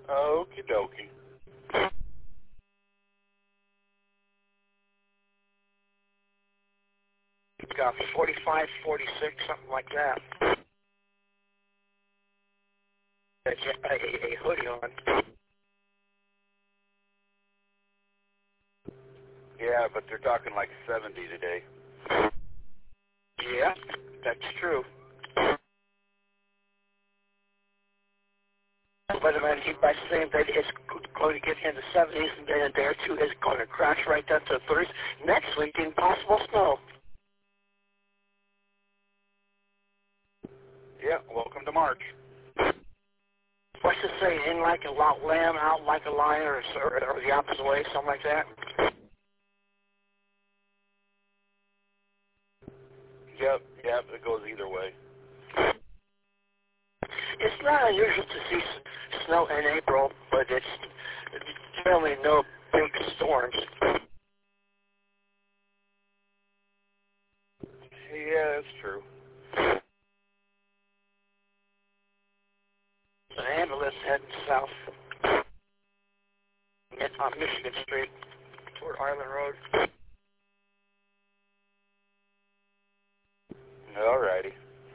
Okie dokie. It's got 45, 46, something like that. A hoodie on. Yeah, but they're talking like 70 today. Yeah, that's true. But I mean, by saying that it's going to get into the 70s and then a day or two, it's going to crash right down to the 30s. Next week, possible snow. Yeah, welcome to March. What's it say? In like a lamb, out like a lion, or the opposite way, something like that? Yep, it goes either way. It's not unusual to see snow in April, but it's generally no big storms. Yeah, that's true. An ambulance heading south on Michigan Street toward Island Road. Alrighty.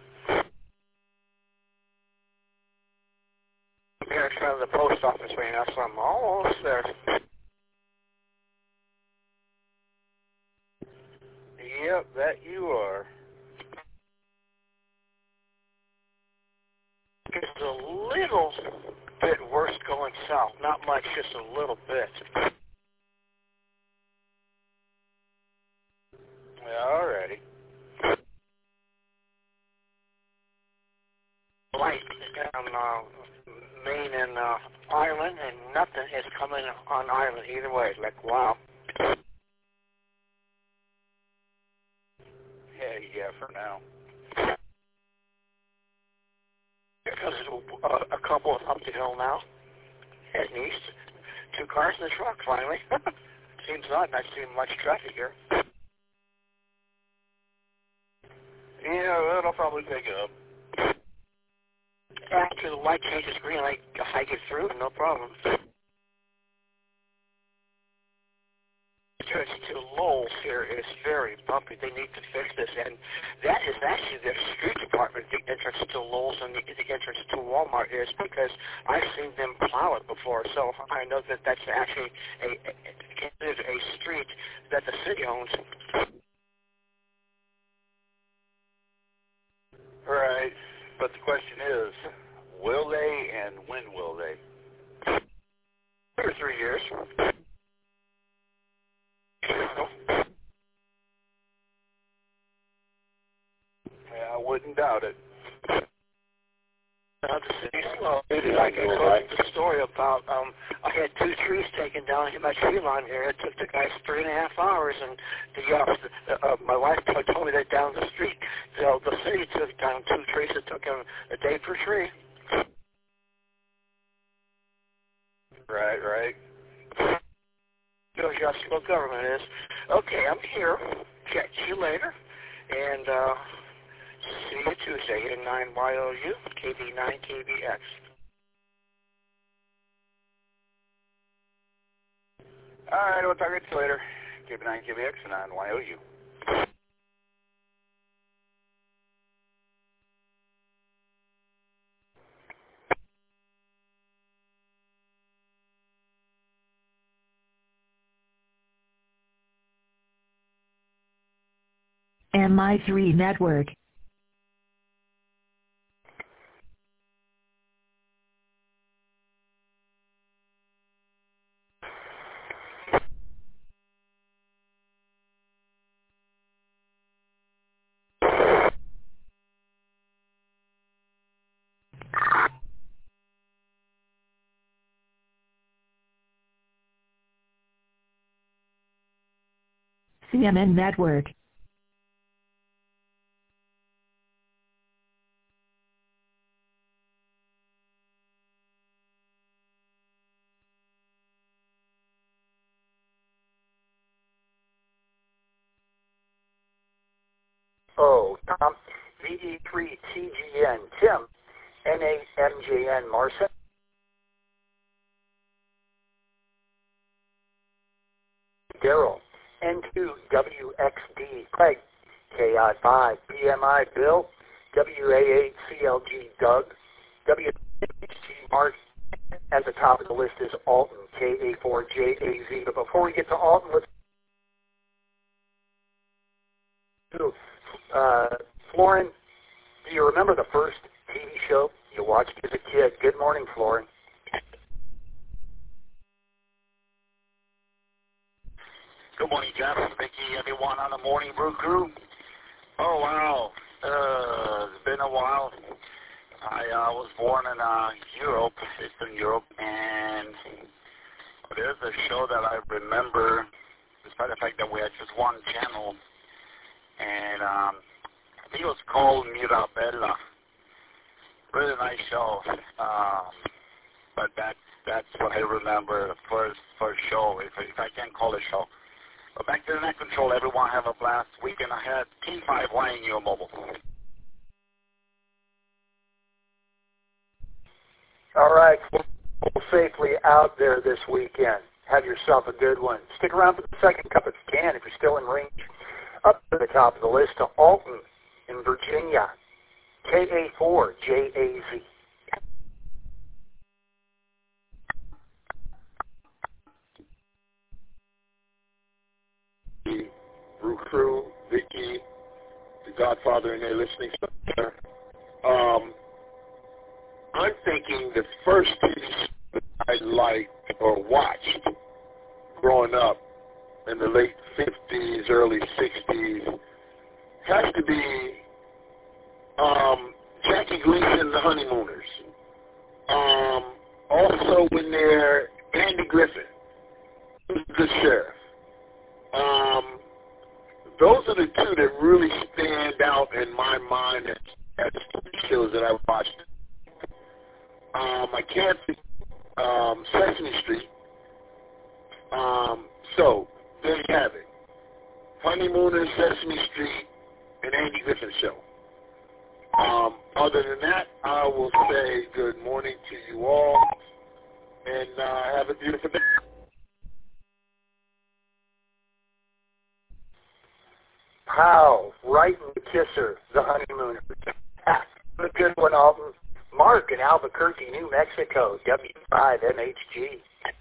I'm here in front of the post office right now, so I'm almost there. Yep, that you are. It's a little bit worse going south. Not much, just a little bit. Alrighty. Light on Maine and Island, and nothing is coming on Island either way. Like, wow. Yeah, for now. Here comes a couple up the hill now, heading east. 2 cars in the truck, finally. Seems odd not seeing much traffic here. Yeah, it'll probably pick up. After the light changes green, I get through, no problem. Entrance to Lowell's here is very bumpy. They need to fix this, and that is actually the street department, the entrance to Lowell's and the entrance to Walmart is, because I've seen them plow it before, so I know that that's actually a street that the city owns. Right, but the question is, will they and when will they? 2 or 3 years. Yeah, I wouldn't doubt it. The city's slow. Like I told you the story about, I had 2 trees taken down in my tree line here. It took the guys 3.5 hours, and my wife told me that down the street, the city took down 2 trees. It took them a day per tree. Right. Shows you how slow government is. Okay, I'm here. Catch you later. And see you Tuesday, 9YOU, KB9KBX. Alright, we'll talk to you later. KB9KBX and on YOU. MI3 Network. CMN Network. Oh, Tom, VD3TGN, Tim, NAMJN, Marcin. Daryl. N2WXD Craig. KI5 PMI Bill. WA8CLG Doug. WHG Mark. At the top of the list is Alton, KA4JAZ. But before we get to Alton, let's do Florin. Do you remember the first TV show you watched as a kid? Good morning, Florin. Good morning, Jeff, Vicky, everyone on the Morning Brew crew. Oh, wow. It's been a while. I was born in Europe, Eastern Europe, and there's a show that I remember, despite the fact that we had just one channel, and I think it was called Mirabella. Really nice show, but that's what I remember, the first show, if I can call it show. But back to the Net Control, everyone have a blast weekend ahead. T5 YNU Mobile. All right, safely out there this weekend. Have yourself a good one. Stick around for the second cup if you can, if you're still in range. Up to the top of the list to Alton in Virginia, KA4JAZ. Brew Crew, Vicky, the Godfather in there listening somewhere. I'm thinking the first TV show I liked or watched growing up in the late 50s, early 60s has to be Jackie Gleason, The Honeymooners. Also in there, Andy Griffith, The Sheriff. Those are the two that really stand out in my mind as shows that I watched. I can't think Sesame Street. So, there you have it. Honeymooners, Sesame Street, and Andy Griffith Show. Other than that, I will say good morning to you all, and have a beautiful day. Pow, right in the kisser, The Honeymooners. A good one, Alton. Mark in Albuquerque, New Mexico, W5MHG.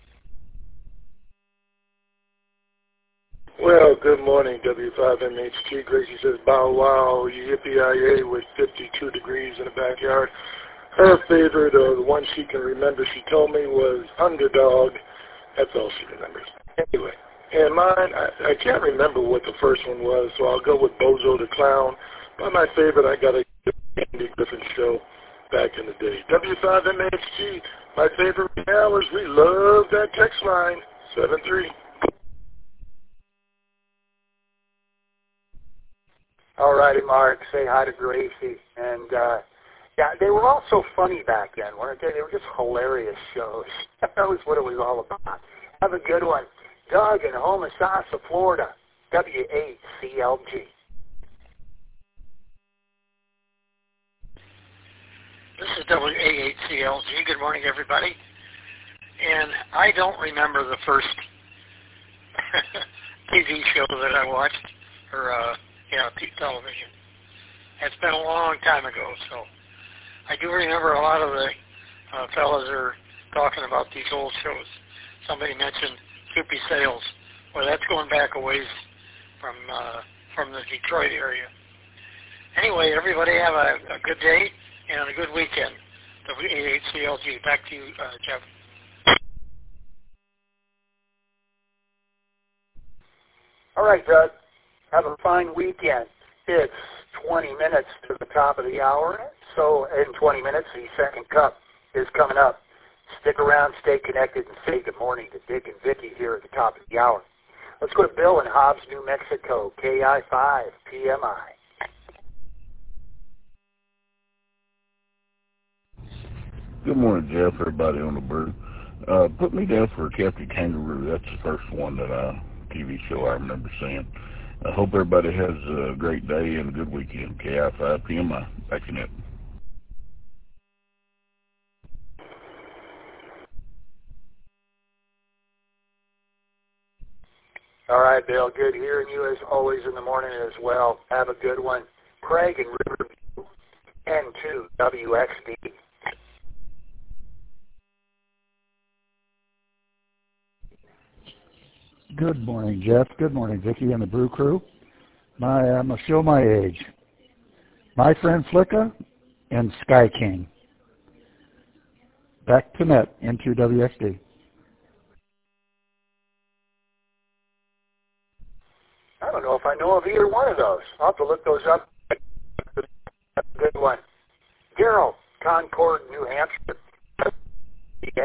Well, good morning, W5MHG. Gracie says, bow wow, yippee-yi-yay with 52 degrees in the backyard. Her favorite, or the one she can remember, she told me, was Underdog. That's all she remembers. Anyway, and mine, I can't remember what the first one was, so I'll go with Bozo the Clown. But my favorite, I got a Andy Griffith Show back in the day. W5MHG, my favorite hours. We love that text line, 73. All righty, Mark. Say hi to Gracie. And, yeah, they were all so funny back then, weren't they? They were just hilarious shows. That was what it was all about. Have a good one. Doug in Homosassa, Florida, W8CLG. This is WA8CLG. Good morning, everybody. And I don't remember the first TV show that I watched, or television. It's been a long time ago, so I do remember a lot of the fellas are talking about these old shows. Somebody mentioned Soupy Sales. Well, that's going back a ways from the Detroit area. Anyway, everybody have a good day and a good weekend. WA8CLG. Back to you, Jeff. All right, Doug. Have a fine weekend. It's 20 minutes to the top of the hour, so in 20 minutes, the second cup is coming up. Stick around, stay connected, and say good morning to Dick and Vicky here at the top of the hour. Let's go to Bill in Hobbs, New Mexico, KI5 PMI. Good morning, Jeff, everybody on the brew. Put me down for Captain Kangaroo. That's the first one that TV show I remember seeing. I hope everybody has a great day and a good weekend. KI5 PMI. Back in it. All right, Bill. Good hearing you as always in the morning as well. Have a good one. Craig in Riverview, N2 WXD. Good morning, Jeff. Good morning, Vicki and the Brew Crew. I'm going to show my age. My Friend Flicka and Sky King. Back to net, N2 WXD. I don't know if I know of either one of those. I'll have to look those up. That's a good one. Daryl, Concord, New Hampshire. Yeah.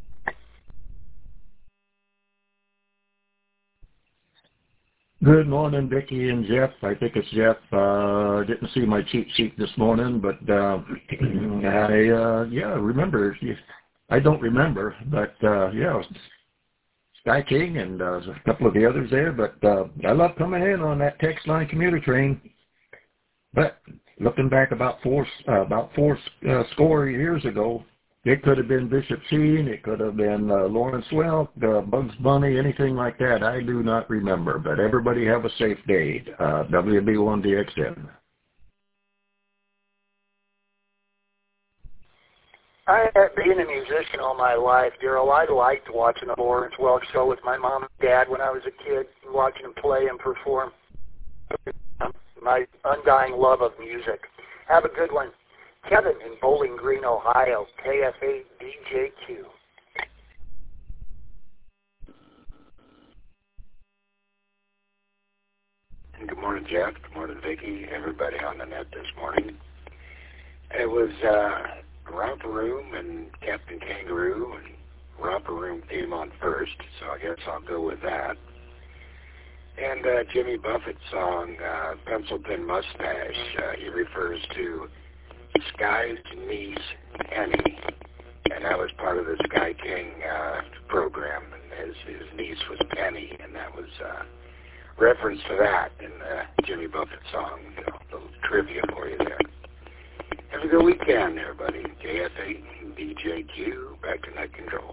Good morning, Vicki and Jeff. I think it's Jeff. Didn't see my cheat sheet this morning, but I remember. I don't remember, but Sky King and a couple of the others there. But I love coming in on that text line commuter train. But looking back about four score years ago, it could have been Bishop Sheen, it could have been Lawrence Welk, Bugs Bunny, anything like that. I do not remember. But everybody have a safe day. WB1DXN. I have been a musician all my life, Daryl. I liked watching the Lawrence Welk show with my mom and dad when I was a kid, watching them play and perform. My undying love of music. Have a good one. Kevin in Bowling Green, Ohio, KFA DJQ. Good morning, Jeff. Good morning, Vicki. Everybody on the net this morning. It was Romper Room and Captain Kangaroo and Romper Room theme on first, so I guess I'll go with that. And Jimmy Buffett's song, Pencil Thin Mustache, he refers to Sky's niece, Penny, and that was part of the Sky King program, and his niece was Penny, and that was reference to that in the Jimmy Buffett song. A little trivia for you there. Have a good weekend, everybody. KF8 DJQ, back to net control.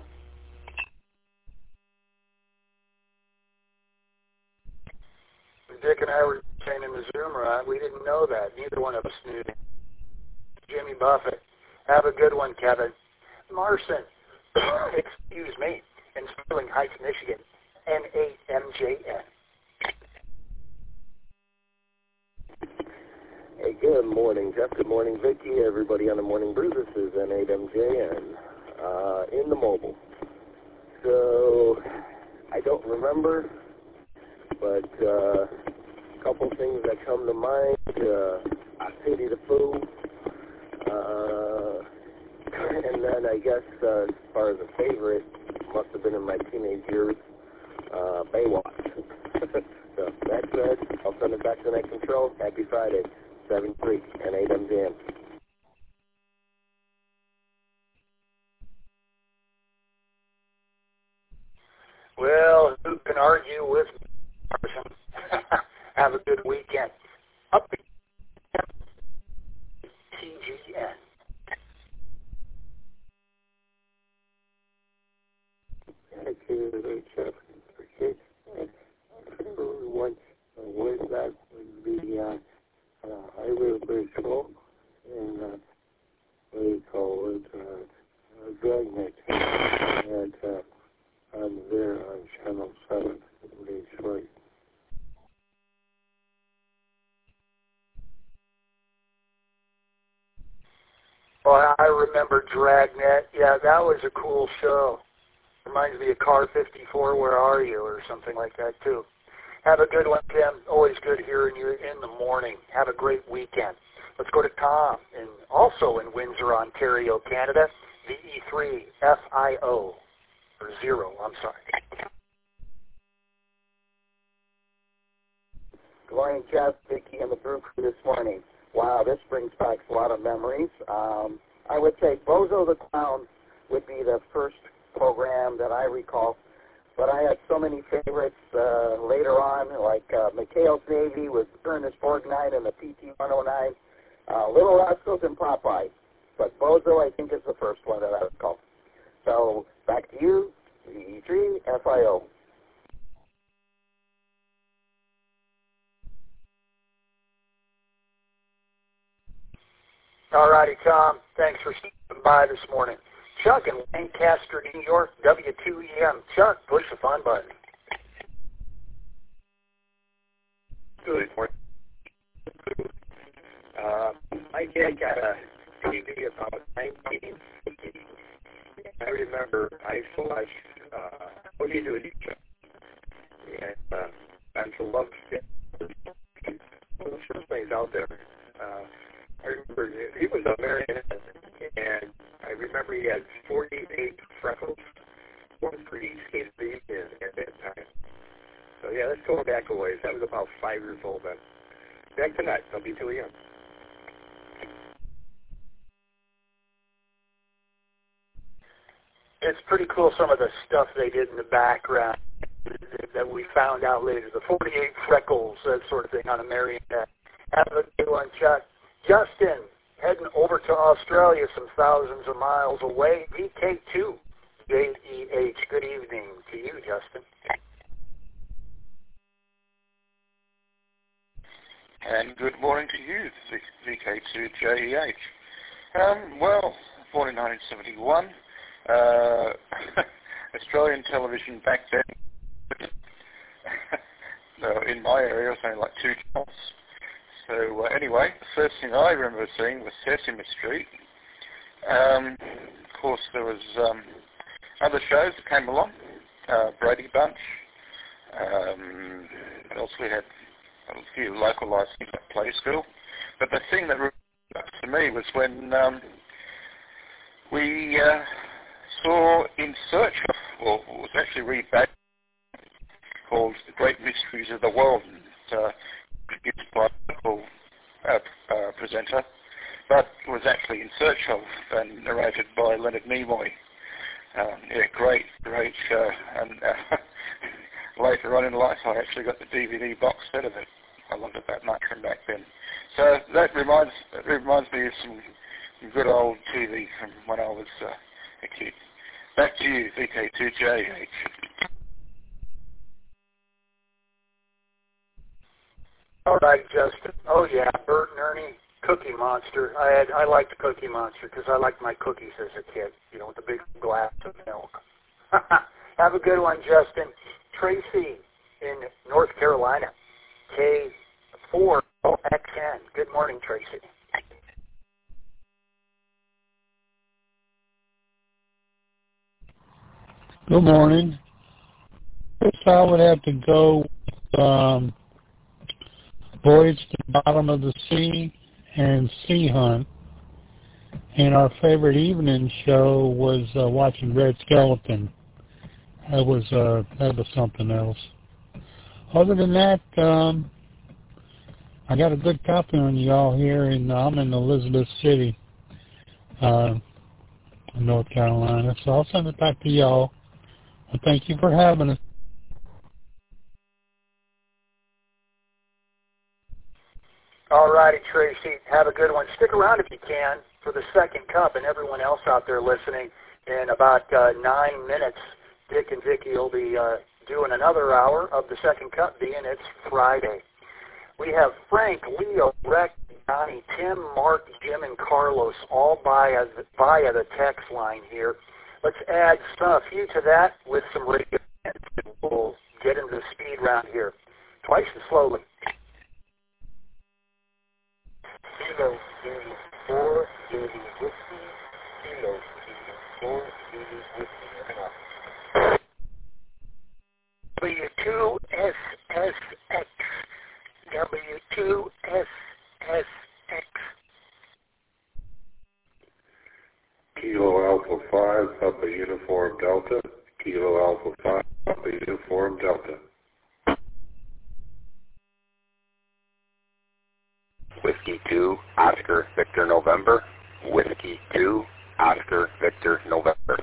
Dick and I were saying in the Zoom run, we didn't know that. Neither one of us knew. Jimmy Buffett. Have a good one, Kevin. Marson, excuse me, in Sterling Heights, Michigan, N8MJN. Hey, good morning, Jeff. Good morning, Vicki. Everybody on the Morning Brew. This is N8MJN in the mobile. So, I don't remember, but a couple things that come to mind. Pity the Fool. And then I guess as far as a favorite, must have been in my teenage years, Baywatch. So that said, I'll send it back to Net Control. Happy Friday, 7-3 and 8MJM. Well, who can argue with Carson? Have a good weekend. Up to TGN. Thank you, Jeff. Okay. Once with that would be Highway Baseball, and we call it Dragnet. And I'm there on Channel 7 in Detroit. Well, I remember Dragnet. Yeah, that was a cool show. Reminds me of Car 54, Where Are You, or something like that, too. Have a good one, Tim. Always good hearing you in the morning. Have a great weekend. Let's go to Tom, and also in Windsor, Ontario, Canada, VE3FIO, or 0, I'm sorry. Good morning, Jeff, Vicki, and the Brew Crew this morning. Wow, this brings back a lot of memories. I would say Bozo the Clown would be the first program that I recall, but I had so many favorites later on, like McHale's Navy with Ernest Borgnine and the PT-109, Little Rascals and Popeye. But Bozo, I think, is the first one that I recall. So back to you, VE3FIO. All righty, Tom. Thanks for stopping by this morning. Chuck in Lancaster, New York, W2EM. Chuck, push the fun button. Good morning. My dad got a TV about 1980. I remember I used to watch What Do You Do with Each Other? And I used to love it. One of the first things out there. I remember he was a marionette, and I remember he had 48 freckles, one for each case at that time. So yeah, let's go back a ways. That was about 5 years old then. Back to that. Don't be too young. It's pretty cool, some of the stuff they did in the background that we found out later. The 48 freckles, that sort of thing on a marionette. Have a good one, Chuck. Justin, heading over to Australia, some thousands of miles away. VK2, JEH. Good evening to you, Justin. And good morning to you, VK2JEH. Well, born in 1971, Australian television back then, in my area, it was only like 2 channels. So anyway, the first thing I remember seeing was Sesame Street. Of course, there was other shows that came along, Brady Bunch. What else we had? A few localised things like Play School. But the thing that really stuck to me was when we saw In Search of, well, it was actually rebadged, called The Great Mysteries of the World, and produced by a local presenter, but was actually In Search of and narrated by Leonard Nimoy. Great show. And later on in life, I actually got the DVD box set of it. I loved it that much from back then. So that reminds me of some good old TV from when I was a kid. Back to you, VK2JH. All right, Justin. Oh yeah, Bert and Ernie, Cookie Monster. I liked Cookie Monster because I liked my cookies as a kid. You know, with the big glass of milk. Have a good one, Justin. Tracy in North Carolina, K4OXN. Good morning, Tracy. Good morning. First, I would have to go with Voyage to the Bottom of the Sea and Sea Hunt. And our favorite evening show was watching Red Skeleton. That was something else. Other than that, I got a good copy on y'all here, and I'm in Elizabeth City, North Carolina. So I'll send it back to y'all. Well, thank you for having us. All righty, Tracy. Have a good one. Stick around if you can for the second cup, and everyone else out there listening. In about 9 minutes, Dick and Vicki will be doing another hour of the second cup, being it's Friday. We have Frank, Leo, Rex, Johnny, Tim, Mark, Jim, and Carlos all via the text line here. Let's add a few to that with some radio, and we'll get into the speed round here. Twice as slowly. Kilo 4, Judy Whiskey, Kilo 4, Judy Whiskey, W2SSX. W2SSX. Kilo Alpha 5, Papa Uniform Delta. Kilo Alpha 5, Papa Uniform Delta. Whiskey 2, Oscar Victor November. Whiskey 2, Oscar Victor November.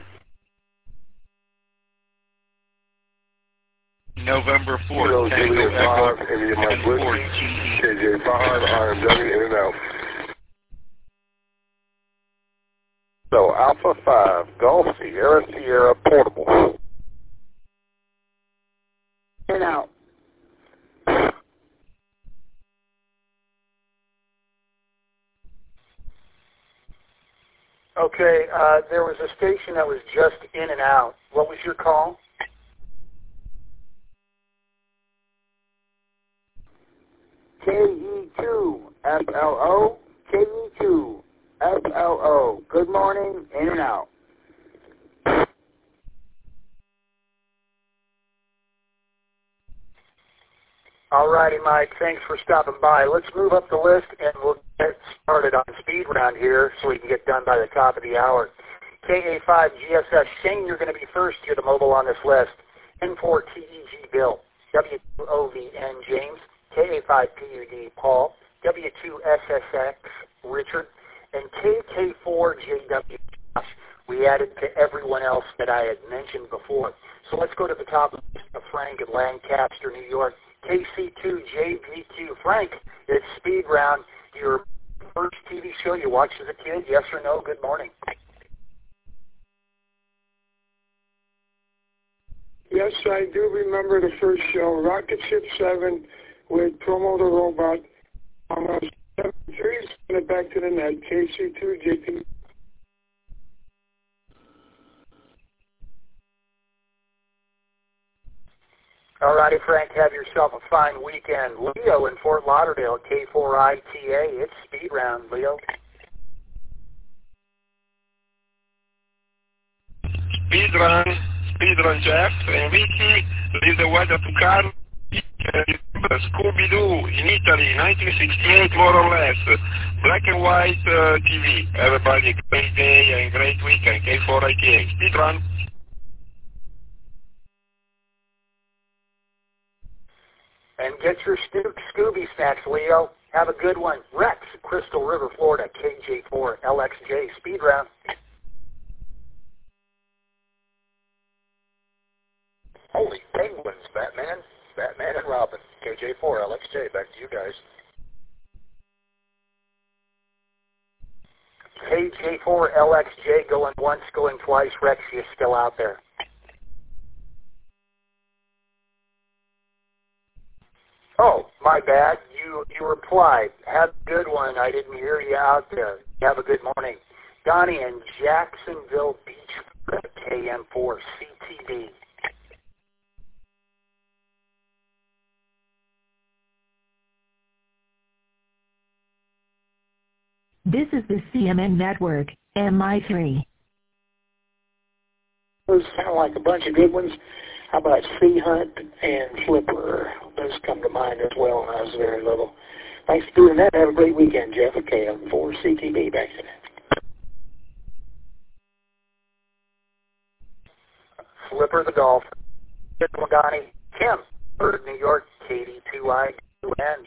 November 4th, Tango Echo, and 4 GE. KJ 5, RMW, in and out. So Alpha 5, Golf Sierra Sierra Portable. In and out. Okay, there was a station that was just in and out. What was your call? KE2FLO, KE2FLO. Good morning, in and out. All righty, Mike. Thanks for stopping by. Let's move up the list, and we'll get started on speed round here so we can get done by the top of the hour. KA5GSS. Shane, you're going to be first here, the mobile on this list. N4TEG Bill. W2OVN James. KA5PUD Paul. W2SSX Richard. And KK4JW Josh. We added to everyone else that I had mentioned before. So let's go to the top of Frank in Lancaster, New York. KC2JP2. Frank, it's speed round. Your first TV show you watched as a kid, yes or no? Good morning. Yes, I do remember the first show, Rocket Ship 7 with Promo the Robot. I'm going to send it back to the net, KC2JP. All righty, Frank, have yourself a fine weekend. Leo in Fort Lauderdale, K4ITA. It's speed round, Leo. Speed run, Jeff. And Vicky, leave the weather to Carl. Scooby-Doo in Italy, 1968, more or less. Black and white TV. Everybody, great day and great weekend. K4ITA. Speed run. And get your Scooby snacks, Leo. Have a good one. Rex, Crystal River, Florida, KJ4LXJ. Speed round. Holy penguins, Batman. Batman and Robin. KJ4LXJ. Back to you guys. KJ4LXJ going once, going twice. Rex, you still out there. Oh, my bad. You replied. Have a good one. I didn't hear you out there. Have a good morning. Donnie in Jacksonville Beach, KM4CTB. This is the CMN Network, MI3. It was kind of like a bunch of good ones. How about Sea Hunt and Flipper? Those come to mind as well when I was very little. Thanks for doing that. Have a great weekend, Jeff. Okay, I'm for CTV. Back to that. Flipper the Golf. Good one, Donnie. Kim, Bird, New York, KD2I2N.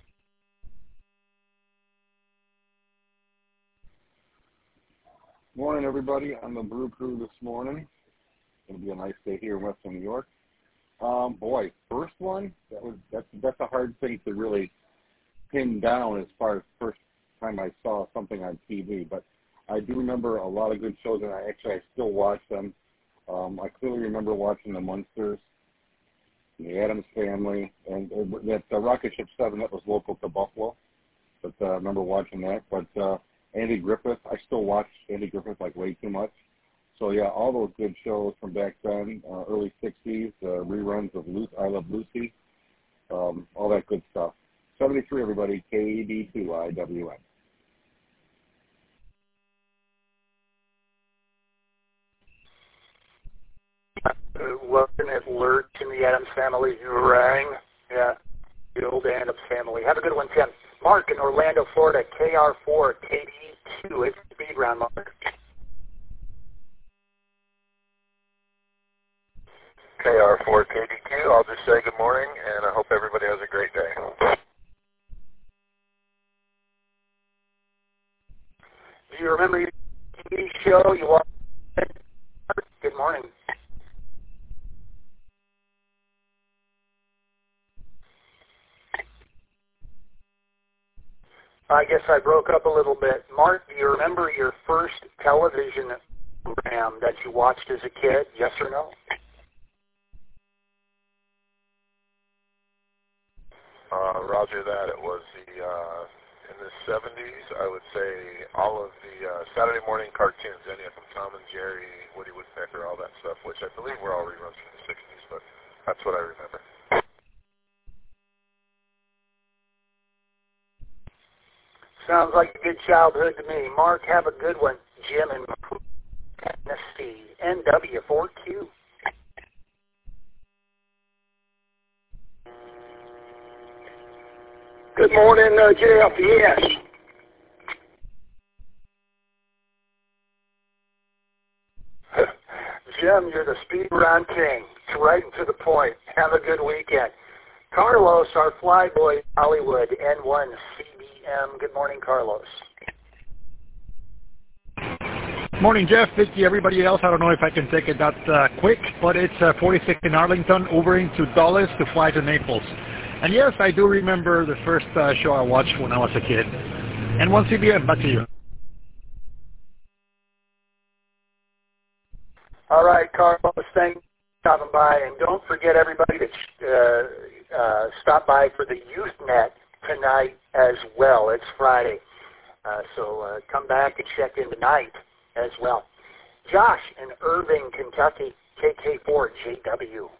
Morning, everybody. On the Brew Crew this morning. It's going to be a nice day here in Western New York. Boy, first one, that's a hard thing to really pin down as far as first time I saw something on TV. But I do remember a lot of good shows, and I still watch them. I clearly remember watching The Munsters, The Addams Family, and that Rocket Ship 7 that was local to Buffalo. But I remember watching that. But Andy Griffith, I still watch Andy Griffith like way too much. So, yeah, all those good shows from back then, early 60s, reruns of I Love Lucy, all that good stuff. 73, everybody, KD2IWN. Wasn't it Lurch in the Addams Family? You rang? Yeah, the old Addams Family. Have a good one, Tim. Mark in Orlando, Florida, KR4KD2. It's speed round, Mark. KR4KD2, I'll just say good morning, and I hope everybody has a great day. Do you remember your TV show you watched? Good morning. I guess I broke up a little bit. Mark, do you remember your first television program that you watched as a kid, yes or no? Roger that. It was in the 70s, I would say all of the Saturday morning cartoons, any of them, Tom and Jerry, Woody Woodpecker, all that stuff, which I believe were all reruns from the 60s, but that's what I remember. Sounds like a good childhood to me. Mark, have a good one. Jim and Tennessee, NW4Q. Good morning, Jeff. Yes. Jim, you're the speed round king. It's right and to the point. Have a good weekend. Carlos, our flyboy, Hollywood, N1 CBM. Good morning, Carlos. Morning, Jeff, Vicky, everybody else. I don't know if I can take it that quick, but it's 46 in Arlington, over into Dulles to fly to Naples. And yes, I do remember the first show I watched when I was a kid. N1 CBM, back to you. All right, Carlos, thanks for stopping by. And don't forget, everybody, to stop by for the YouthNet tonight as well. It's Friday. So come back and check in tonight as well. Josh in Irving, Kentucky, KK4JW.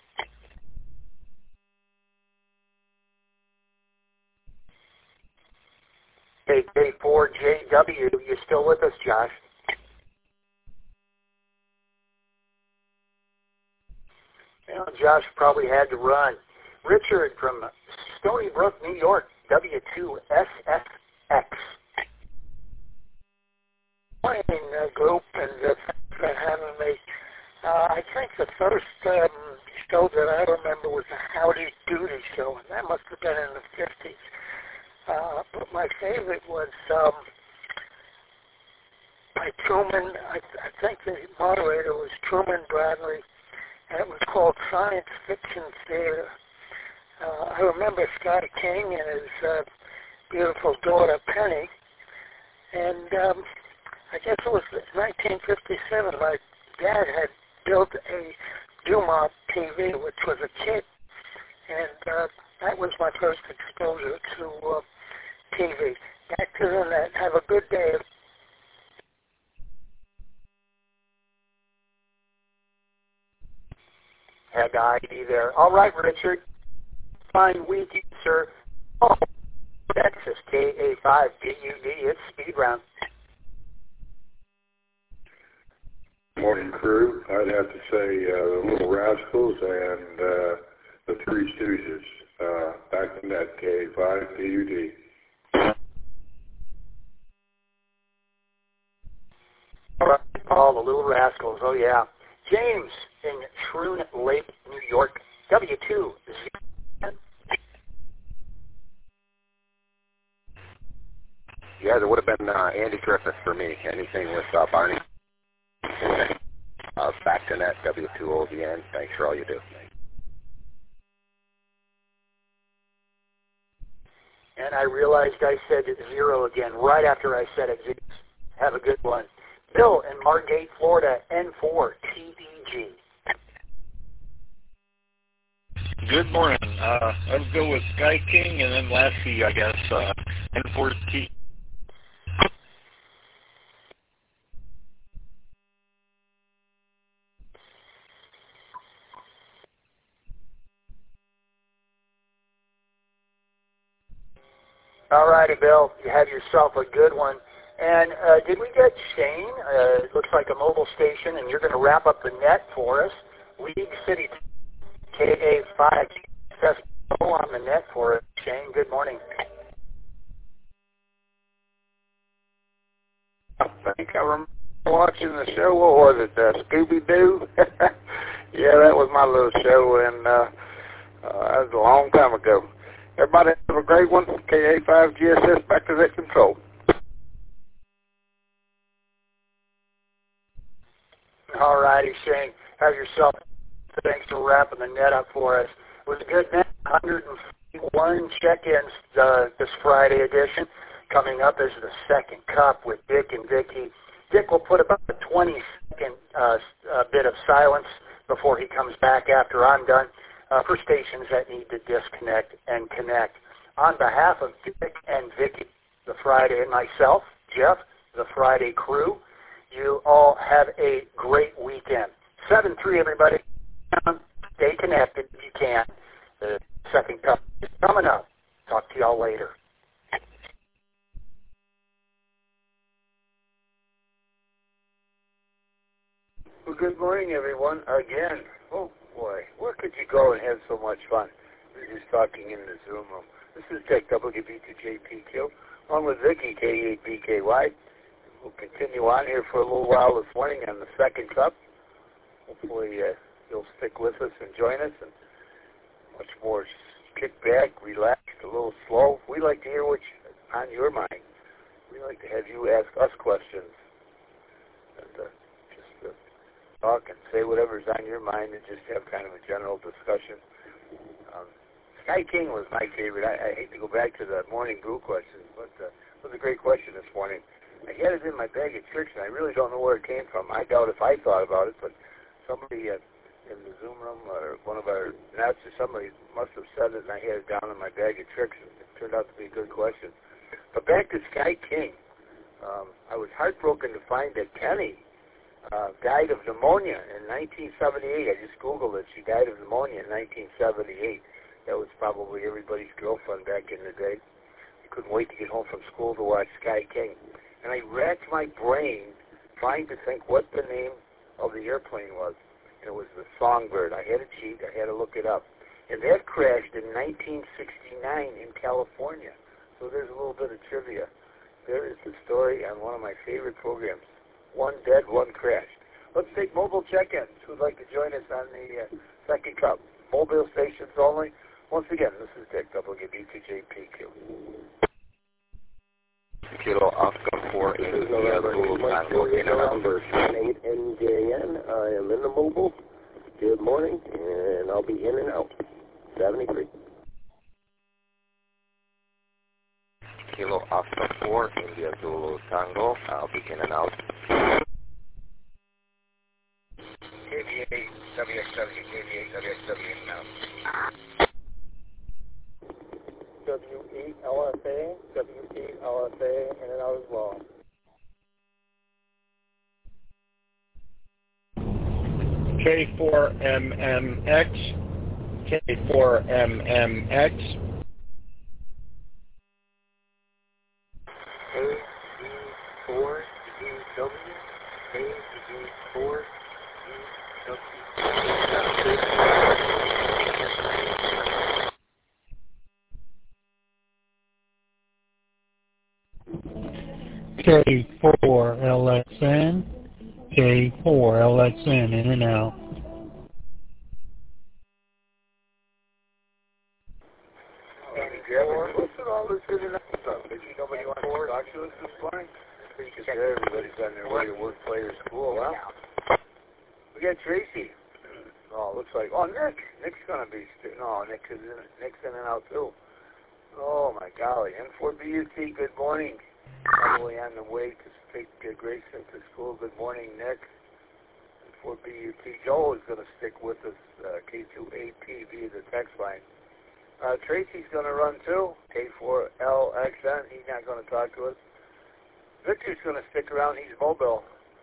KK4JW, you still with us, Josh? Well, Josh probably had to run. Richard from Stony Brook, New York, W2SFX. Morning, group, and thanks for having me. I think the first show that I remember was the Howdy Doody show, and that must have been in the 50s. But my favorite was by Truman. I think the moderator was Truman Bradley, and it was called Science Fiction Theater. I remember Sky King and his beautiful daughter Penny, and I guess it was 1957. My dad had built a Dumont TV, which was a kit, and that was my first exposure to TV. Back to the net. Have a good day. Had the ID there. All right, Richard. Fine weekend, sir. Oh, Texas, KA5, DUD. It's speed round. Morning, crew. I'd have to say the Little Rascals and the Three Stooges. Back in that K5 PUD. All right, Paul, the Little Rascals. Oh, yeah. James in Troon Lake, New York, W2. Yeah, there would have been Andy Griffith for me. Anything with Barney. Back to net, W2OVN. Thanks for all you do. And I realized I said 0 again right after I said it. Have a good one. Bill in Margate, Florida, N4TEG. Good morning. Let's go with Sky King, and then lastly, I guess, N4T. All righty, Bill. You have yourself a good one. And did we get Shane? It looks like a mobile station, and you're going to wrap up the net for us. League City, KA5, on the net for us. Shane, good morning. I think I remember watching the show. What was it, Scooby-Doo? Yeah, that was my little show, and that was a long time ago. Everybody have a great one. KA5GSS back to that control. All righty, Shane. Have yourself. Thanks for wrapping the net up for us. It was a good net. 101 check-ins this Friday edition. Coming up is the second cup with Dick and Vicky. Dick will put about a 20-second bit of silence before he comes back after I'm done for stations that need to disconnect and connect. On behalf of Dick and Vicky, the Friday, and myself, Jeff, the Friday crew. You all have a great weekend. 7-3, everybody. Stay connected if you can. The second cup is coming up. Talk to y'all later. Well, good morning, everyone. Again, oh boy, where could you go and have so much fun? We're just talking in the Zoom room. This is Tech WB2JPQ, along with Vicky, K8BKY. We'll continue on here for a little while this morning on the second cup. Hopefully you'll stick with us and join us, and much more kick back, relax, a little slow. We like to hear what's on your mind. We like to have you ask us questions. And just talk and say whatever's on your mind and just have kind of a general discussion. Sky King was my favorite. I hate to go back to the morning brew question, but it was a great question this morning. I had it in my bag of tricks, and I really don't know where it came from. I doubt if I thought about it, but somebody in the Zoom room or one of our nets or somebody must have said it, and I had it down in my bag of tricks, and it turned out to be a good question. But back to Sky King. I was heartbroken to find that Kenny died of pneumonia in 1978. I just Googled it. She died of pneumonia in 1978. That was probably everybody's girlfriend back in the day. You couldn't wait to get home from school to watch Sky King. And I racked my brain trying to think what the name of the airplane was. And it was the Songbird. I had a cheat. I had to look it up. And that crashed in 1969 in California. So there's a little bit of trivia. There is the story on one of my favorite programs. One dead, one crashed. Let's take mobile check-ins. Who'd like to join us on the second cup? Mobile stations only. Once again, this is Dick, WB2JPQ. Kilo Oscar 4 India Zulu Tango in and out. 8NJN. I am in the mobile. Good morning, and I'll be in and out. 73. Kilo Oscar 4 India Zulu Tango. I'll be in and out. KV8, WXW, KV8, WXW, in and out. W8 LFA, W8 LFA, in and out as well. K4MMX, K4MMX. A4 EW, A4 K4LXN, K4LXN, in and out. What's with all this in and out stuff? Nobody wants to talk to us this morning? Because everybody's on their way to work, play, or school. Well, we got Tracy. Oh, looks like, Nick. Nick's going to be, Nick's in and out too. Oh, my golly. N4BUT, good morning. Probably on the way to take Grayson to school. Good morning, Nick. N4BUT. Joel is going to stick with us, K2AP via the text line. Tracy's going to run too, K4LXN. He's not going to talk to us. Victor's going to stick around. He's mobile.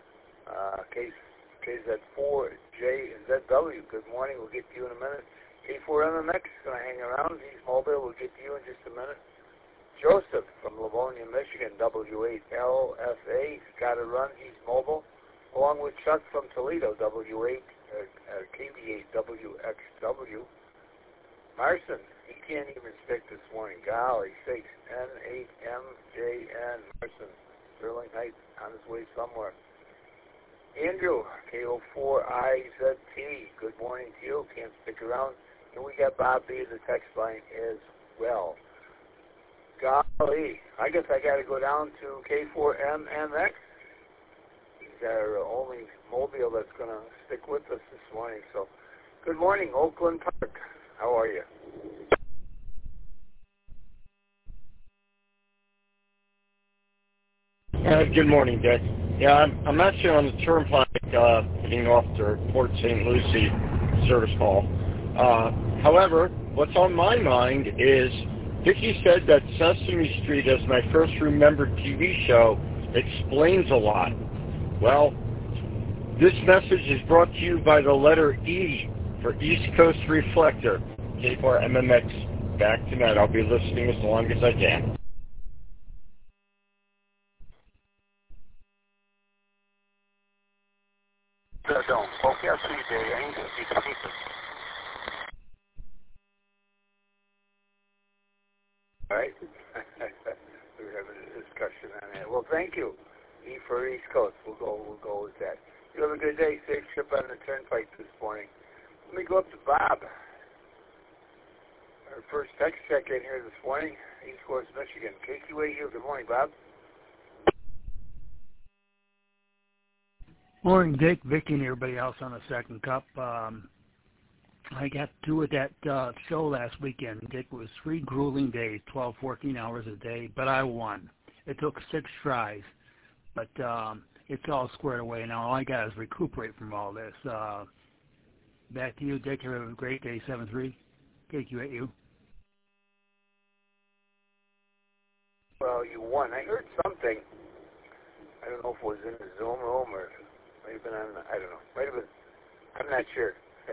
KZ4JZW. Good morning. We'll get to you in a minute. K4MMX is going to hang around. He's mobile. We'll get to you in just a minute. Joseph from Livonia, Michigan, W8LFA. He's got to run. He's mobile. Along with Chuck from Toledo, KB8WXW. Marson, he can't even stick this morning. Golly sakes. N8MJN. Marson, Sterling Heights, on his way somewhere. Andrew, K04IZT. Good morning to you. Can't stick around. And we got Bob B in the text line as well. Golly, I guess I got to go down to K4MMX. He's our only mobile that's going to stick with us this morning. So, good morning, Oakland Park. How are you? Good morning, Dick. Yeah, I'm actually on the turnpike heading off to Port St. Lucie service call. However, what's on my mind is Vicky said that Sesame Street as my first remembered TV show explains a lot. Well, this message is brought to you by the letter E for East Coast Reflector. K4MMX. Back tonight. I'll be listening as long as I can. Perdão, qualquer sua ideia, hein? Fica. All right. We're having a discussion on that. Well, thank you. E for East Coast. We'll go with that. You have a good day. Safe trip on the turnpike this morning. Let me go up to Bob. Our first text check-in here this morning, East Coast, Michigan. KQA here. Good morning, Bob. Morning, Dick, Vicky, and everybody else on the Second Cup. I got through with that show last weekend. Dick, it was 3 grueling days, 12, 14 hours a day, but I won. It took 6 tries, but it's all squared away now. All I got is recuperate from all this. Back to you, Dick. Have a great day, 7-3. KQ8U. Well, you won. I heard something. I don't know if it was in the Zoom room or might have been on, I don't know. Might have been, I'm not sure.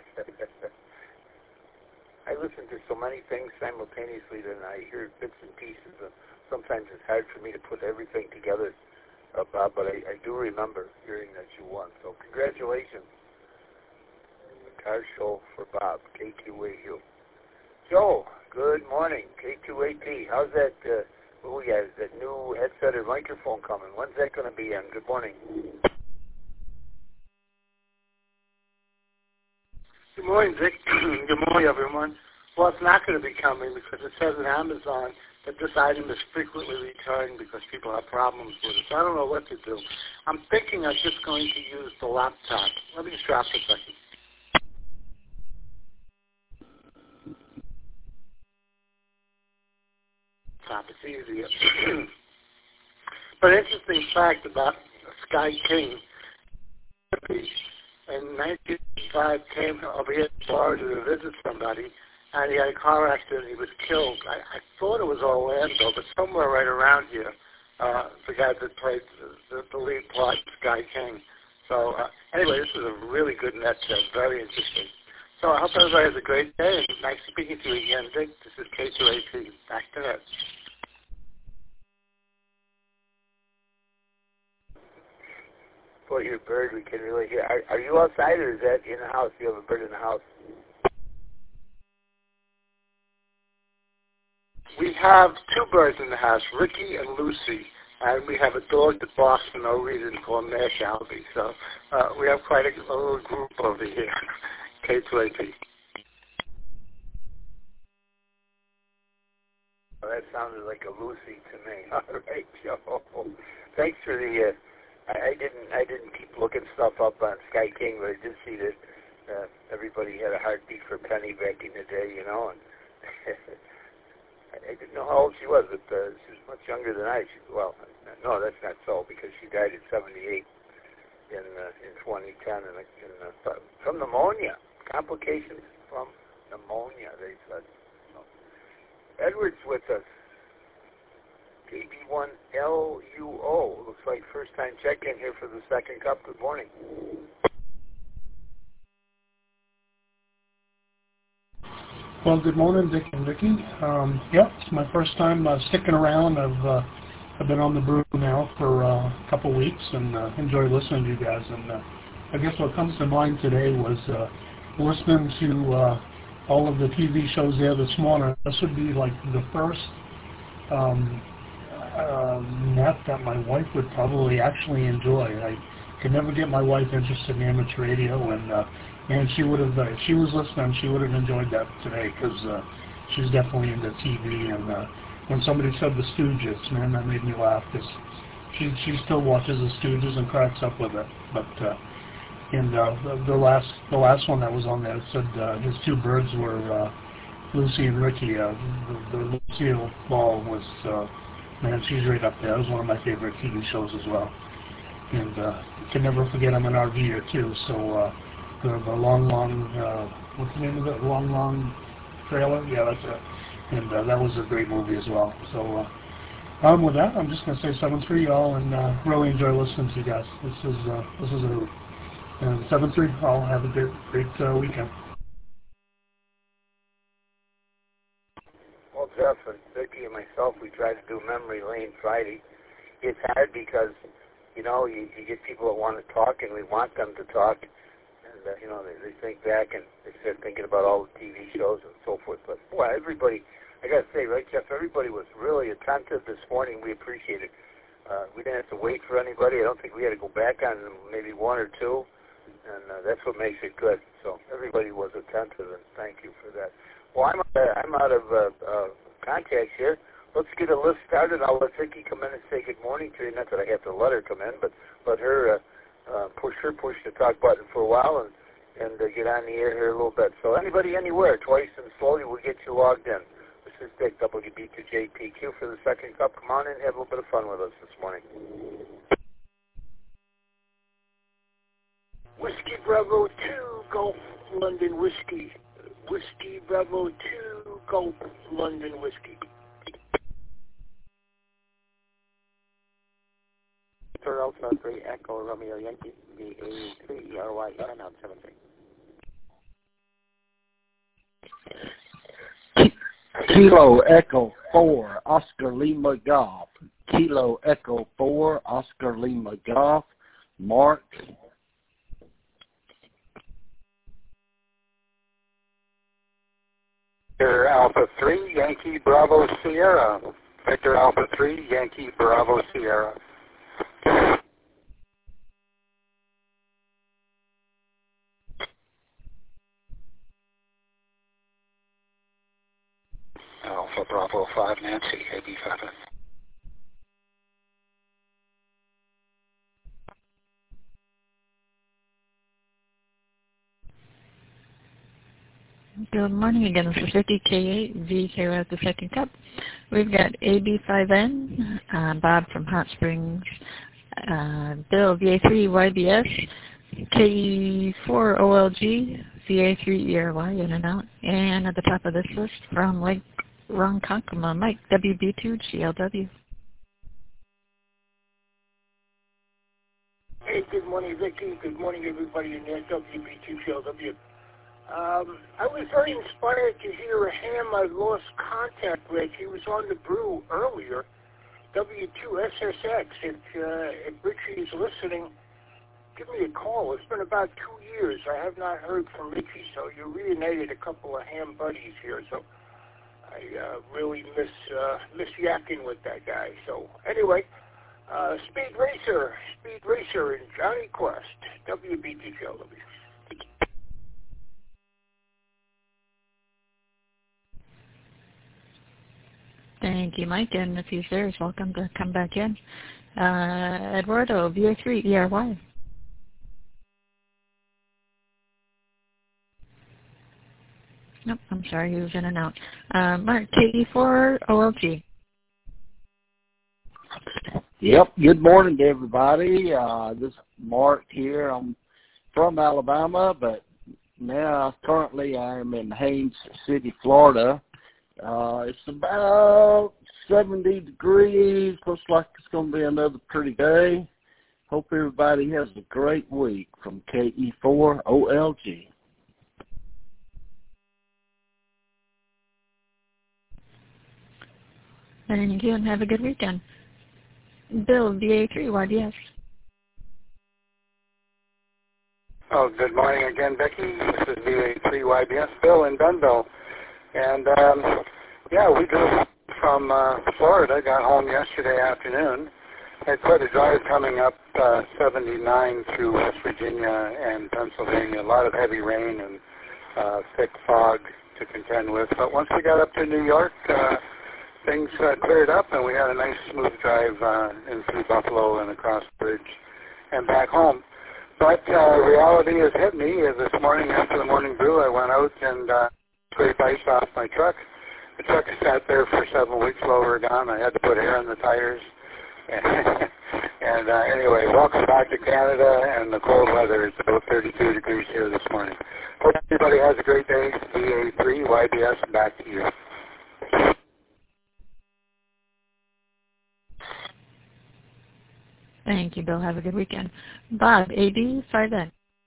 I listen to so many things simultaneously that I hear bits and pieces. And sometimes it's hard for me to put everything together, Bob, but I do remember hearing that you won. So congratulations. The car show for Bob, KQAU. Joe, good morning, K2AP. How's that, what we got, is that new headset or microphone coming? When's that going to be in? Good morning. Good morning, Vic. Good morning, everyone. Well, it's not going to be coming because it says on Amazon that this item is frequently returned because people have problems with it. So I don't know what to do. I'm thinking I'm just going to use the laptop. Let me just drop it a second. It's easier. But an interesting fact about Sky King. In 1985, came over here to Florida to visit somebody, and he had a car accident. He was killed. I thought it was Orlando, but somewhere right around here, the guy that played the lead part, Sky King. So anyway, this is a really good net show, very interesting. So I hope everybody has a great day, and nice speaking to you again, Dick. This is K2AP. Back to that. For your bird, we can really hear. Are you outside or is that in the house? You have a bird in the house? We have 2 birds in the house, Ricky and Lucy, and we have a dog that barks for no reason called Nash Albie. So we have quite a little group over here, K2AP. Well, that sounded like a Lucy to me. All right, Joe. Thanks for the... I didn't keep looking stuff up on Sky King, but I did see that everybody had a heartbeat for Penny back in the day, you know. And I didn't know how old she was, but she was much younger than I. Well, no, that's not so because she died at 78 in 2010 from pneumonia. Complications from pneumonia, they said. So, Edward's with us. KB1LUO. Looks like first time check-in here for the Second Cup. Good morning. Well, good morning, Dick and Vicky. It's my first time sticking around. I've been on the brew now for a couple weeks and enjoy listening to you guys. And I guess what comes to mind today was listening to all of the TV shows there this morning. This would be like the first net that my wife would probably actually enjoy. I could never get my wife interested in amateur radio, and she would have, if she was listening, she would have enjoyed that today because she's definitely into TV. And when somebody said the Stooges, man, that made me laugh because she still watches the Stooges and cracks up with it. But and the last one that was on there said his 2 birds were Lucy and Ricky. The Lucille Ball was. Man, she's right up there. It was one of my favorite TV shows as well. And can never forget I'm an RVer too. So the long, what's the name of it? Long trailer? Yeah, that's it. and that was a great movie as well. So with that, I'm just going to say 7-3, y'all, and really enjoy listening to you guys. This is a hoot. And 7-3, all have a great weekend. Well, Jeff and Vicki and myself, we tried to do Memory Lane Friday. It's hard because, you get people that want to talk, and we want them to talk. And, they think back and they start thinking about all the TV shows and so forth. But, boy, everybody, I got to say, right, Jeff, everybody was really attentive this morning. We appreciate it. We didn't have to wait for anybody. I don't think we had to go back on maybe one or two. And that's what makes it good. So everybody was attentive, and thank you for that. Well, I'm out of contacts here. Let's get a list started. I'll let Vicki come in and say good morning to you. Not that I have to let her come in, but let her push the talk button for a while and get on the air here a little bit. So anybody, anywhere, twice and slowly, we'll get you logged in. This is Dick, WB2JPQ for the second cup. Come on in and have a little bit of fun with us this morning. Whiskey Bravo 2, Gulf London Whiskey. Whiskey Bravo 2, Gulf London Whiskey. Victor Alpha 3 Echo Romeo Yankee, VA3 ERY in and out 73. Kilo Echo 4 Oscar Lima Golf. Kilo Echo 4 Oscar Lima Golf. Mark. Victor Alpha 3 Yankee Bravo Sierra. Victor Alpha 3 Yankee Bravo Sierra. Alpha Bravo 5 Nancy AB5. Good morning again. This is 50K8 VK at the second cup. We've got AB5N, Bob from Hot Springs, Bill VA3 YBS, KE4 OLG, VA3 ERY in and out, and at the top of this list from Lake Ronkonkoma, Mike WB2 GLW. Hey, good morning, Vicki. Good morning, everybody in there, WB2 GLW. I was very inspired to hear a ham I lost contact with. He was on the brew earlier, W2SSX. If Richie is listening, give me a call. It's been about 2 years. I have not heard from Richie, so you reunited a couple of ham buddies here. So I really miss yakking with that guy. So anyway, Speed Racer and Johnny Quest, WB2GLW. Thank you, Mike, and if he's there, he's welcome to come back in. Eduardo, VA3 ERY. Nope, I'm sorry, he was in and out. Mark, KE4 OLG. Yep, good morning to everybody. This is Mark here. I'm from Alabama, but now currently I am in Haines City, Florida. It's about 70 degrees. Looks like it's going to be another pretty day. Hope everybody has a great week from KE4 OLG. Thank you, and have a good weekend. Bill, VA3 YDS. Oh, good morning again, Becky. This is VA3 YBS, Bill in Dunville. And, we drove from Florida, got home yesterday afternoon. Had quite a drive coming up 79 through West Virginia and Pennsylvania. A lot of heavy rain and thick fog to contend with. But once we got up to New York, things cleared up, and we had a nice smooth drive in through Buffalo and across the bridge and back home. But reality has hit me. This morning after the morning brew, I went out and scraped ice off my truck. The truck sat there for 7 weeks lower down. I had to put air in the tires. And anyway, welcome back to Canada and the cold weather. It's about 32 degrees here this morning. Hope everybody has a great day. VA3 YBS, back to you. Thank you, Bill. Have a good weekend. Bob, AB5N.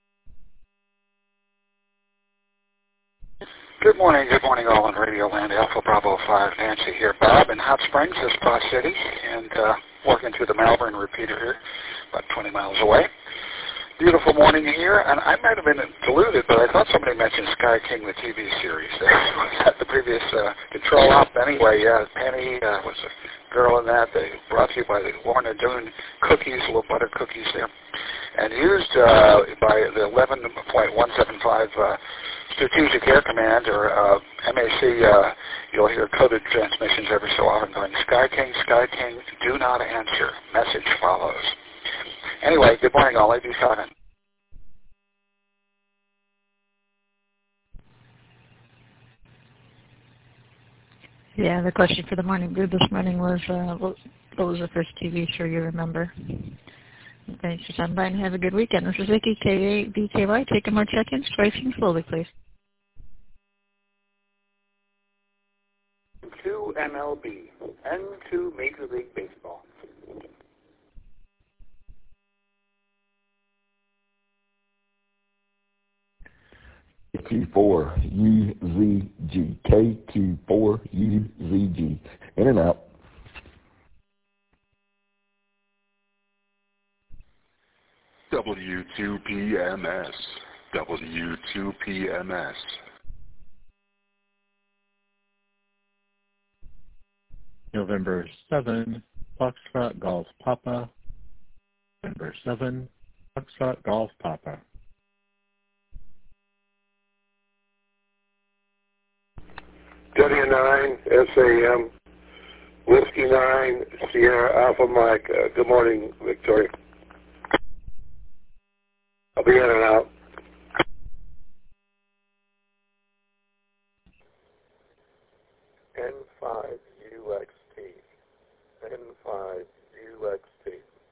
Good morning all on Radio Land. Alpha Bravo 5, Nancy here. Bob in Hot Springs, this Spa City, and working through the Malvern repeater here, about 20 miles away. Beautiful morning here, and I might have been deluded, but I thought somebody mentioned Sky King, the TV series. Was that the previous control op? Anyway, yeah, Penny was a girl in that. They brought to you by the Lorna Doone cookies, little butter cookies there, and used by the 11.175 Strategic Air Command, or MAC. You'll hear coded transmissions every so often going, Sky King, do not answer. Message follows. Anyway, good morning all. AB5N. Yeah, the question for the morning brew this morning was, what was the first TV show you remember? Thanks for stopping by and have a good weekend. This is Vicky, K8BKY. Taking more check-ins, pricing slowly, please. N2 MLB, N2 Major League Baseball. K2-4-UZG. K2-4-UZG. In and out. W2PMS. W2PMS. November 7, Foxtrot Golf Papa. November 7, Foxtrot Golf Papa. W9 SAM Whiskey 9 Sierra Alpha Mike. Good morning, Victoria. I'll be in and out. N5UXT. N5UXT.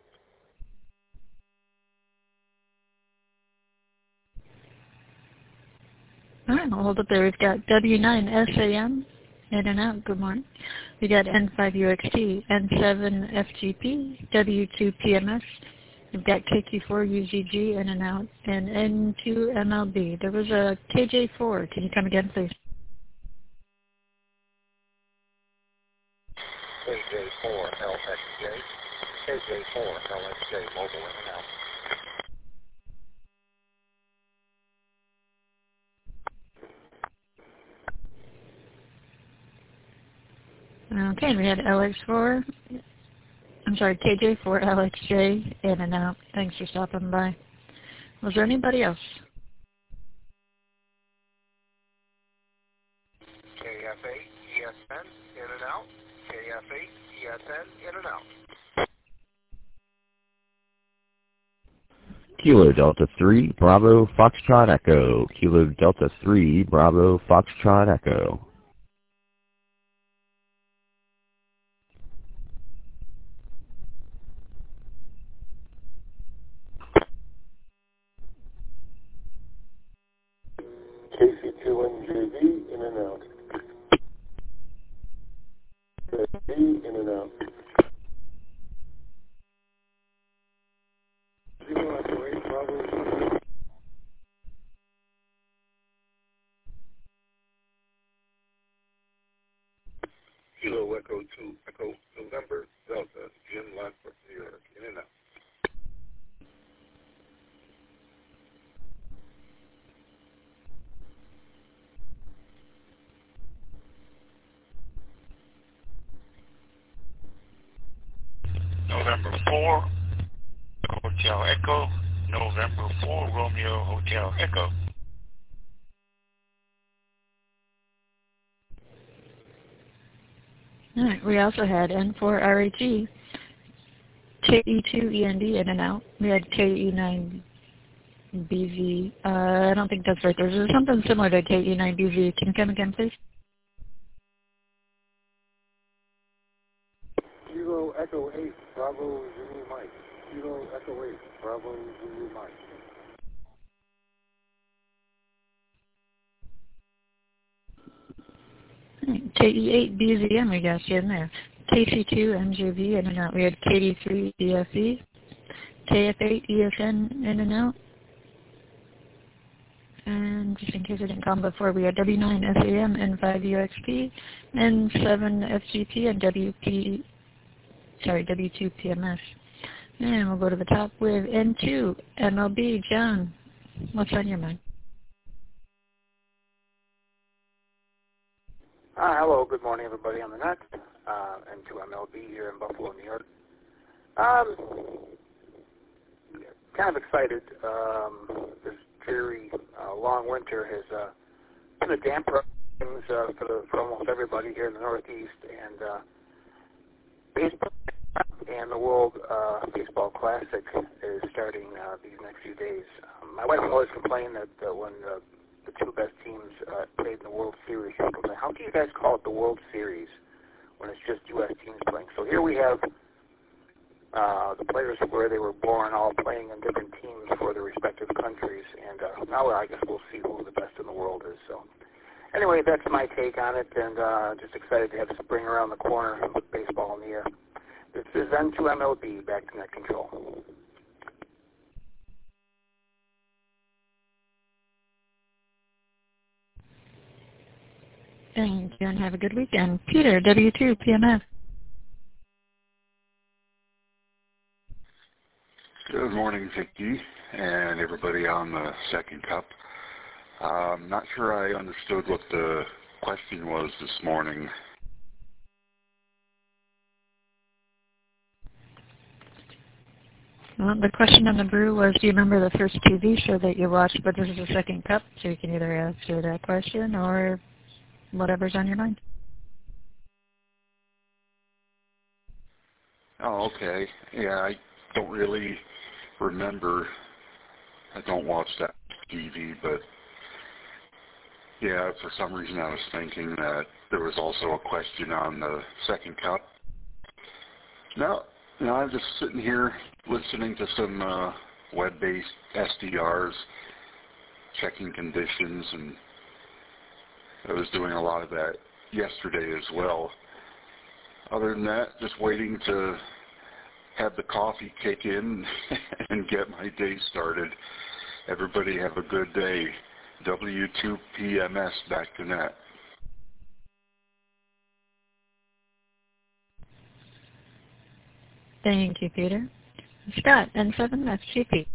All right, I'll hold up there. We've got W9 SAM, in and out, good morning. We got N5UXT, N7 FGP, W2 PMS. We've got KT4UZG, in and out, and N2 MLB. There was a KJ4. Can you come again, please? KJ4 LXJ. KJ4 LXJ mobile in and out. Okay, we had LX4. I'm sorry, KJ4 LXJ, in and out. Thanks for stopping by. Was there anybody else? KFA ESN in and out. KFA ESN in and out. Kilo Delta 3, Bravo, Foxtrot Echo. Kilo Delta 3, Bravo, Foxtrot Echo. KC2NJV in and out. JV in and out. Kilo Echo 2 Echo November Delta Jim Lockport, New York. In and out. November 4, Hotel Echo. November 4, Romeo Hotel Echo. All right, we also had N4RHE, KE2END in and out. We had KE9BV. I don't think that's right. There's something similar to KE9BV. Can you come again, please? Kilo Echo 8, Bravo Zulu Mike. Kilo Echo 8, Bravo Zulu Mike. KE8BZM, we got you in there. KC2MJV in and out. We had KD3DFE. KF8 ESN in and out. And just in case I didn't come before, we had W9 SAM N5 UXP, N7 FGP, and W2 PMS. And we'll go to the top with N2 MLB. John, what's on your mind? Hello, good morning, everybody on the net. N2 MLB here in Buffalo, New York. Kind of excited. This dreary, long winter has put a damper on things for almost everybody here in the Northeast. And baseball and the World Baseball Classic is starting these next few days. My wife always complained that when the two best teams played in the World Series, she complained, how do you guys call it the World Series when it's just U.S. teams playing? So here we have the players where they were born all playing in different teams for their respective countries, and now I guess we'll see who the best in the world is. So anyway, that's my take on it, and just excited to have spring around the corner with baseball in the air. This is N2 MLB, back to net control. Thank you, and have a good weekend. Peter, W2 PMS. Good morning, Vicki, and everybody on the second cup. I'm not sure I understood what the question was this morning. Well, the question on the brew was, do you remember the first TV show that you watched? But this is the second cup, so you can either answer that question or whatever's on your mind. Oh, okay. Yeah, I don't really remember. I don't watch that TV, but yeah, for some reason I was thinking that there was also a question on the second cup. No, I'm just sitting here listening to some web-based SDRs, checking conditions, and I was doing a lot of that yesterday as well. Other than that, just waiting to have the coffee kick in and get my day started. Everybody have a good day. W2PMS, back to net. Thank you, Peter. Scott, N7, that's GP.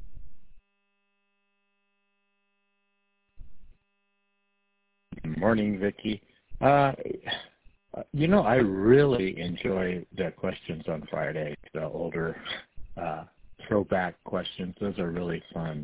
Good morning, Vicki. I really enjoy the questions on Friday, the older throwback questions. Those are really fun.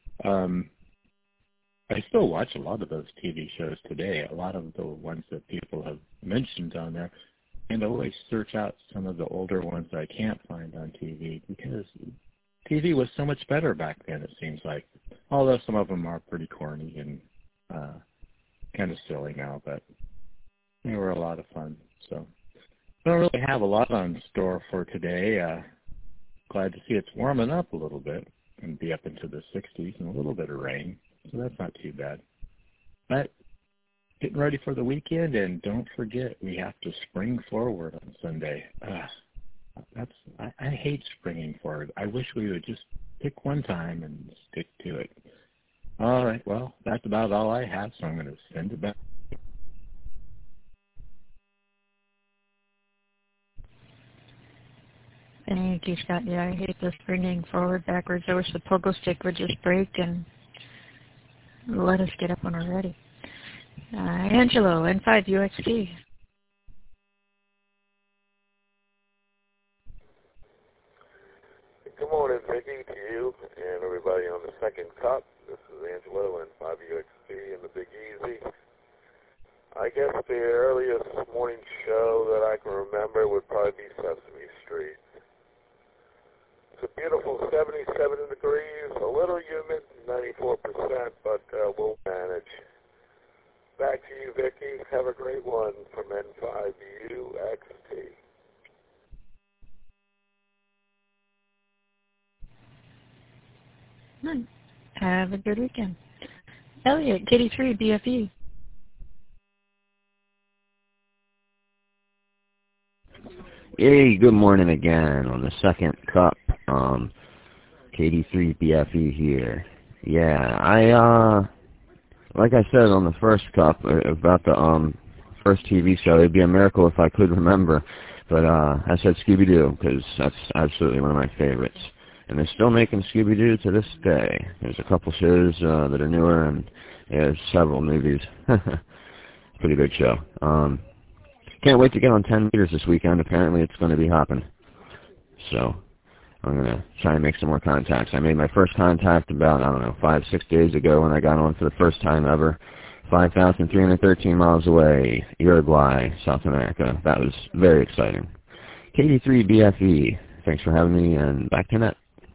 I still watch a lot of those TV shows today, a lot of the ones that people have mentioned on there, and always search out some of the older ones I can't find on TV, because TV was so much better back then, it seems like. Although some of them are pretty corny and kind of silly now, but they were a lot of fun. So I don't really have a lot on store for today. Glad to see it's warming up a little bit and be up into the 60s and a little bit of rain, so that's not too bad. But getting ready for the weekend, and don't forget, we have to spring forward on Sunday. I hate springing forward. I wish we would just pick one time and stick to it. All right, well, that's about all I have, so I'm going to send it back. Thank you, Scott. Yeah, I hate the springing forward, backwards. I wish the pogo stick would just break and let us get up when we're ready. Angelo, N5 UXT. Good morning, Vicki, to you and everybody on the second cup. This is Angelo, N5 UXT and the Big Easy. I guess the earliest morning show that I can remember would probably be Sesame Street. It's a beautiful 77 degrees, a little humid, 94%, but we'll manage. Back to you, Vicki. Have a great one from N5UXT. Have a good weekend. Elliot, KD3 BFE. Hey, good morning again on the second cup. KD3BFE here. Yeah, like I said on the first cup about the first TV show, it'd be a miracle if I could remember. But I said Scooby-Doo because that's absolutely one of my favorites. And they're still making Scooby-Doo to this day. There's a couple shows that are newer, and there's several movies. Pretty good show. Can't wait to get on 10 meters this weekend. Apparently it's going to be hopping. So I'm going to try and make some more contacts. I made my first contact about, 5-6 days ago when I got on for the first time ever. 5,313 miles away, Uruguay, South America. That was very exciting. KD3BFE, thanks for having me, and back to net.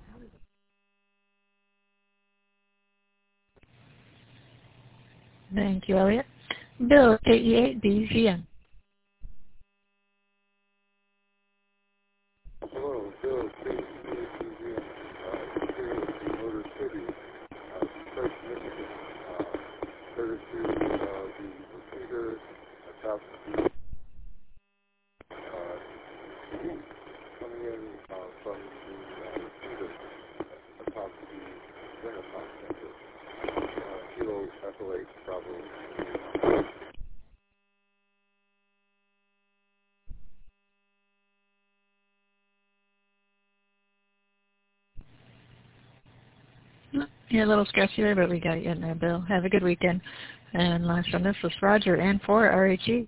Thank you, Elliot. Bill, KE8BZN. Hello, Bill, KE8BZN, Motor City, Detroit, Michigan. Courtesy of the repeater atop the coming in from the repeater atop the Renaissance Center. Kilo F08 Bravo. You're a little sketchy there, but we got you in there, Bill. Have a good weekend. And last on this was Roger and for RHE.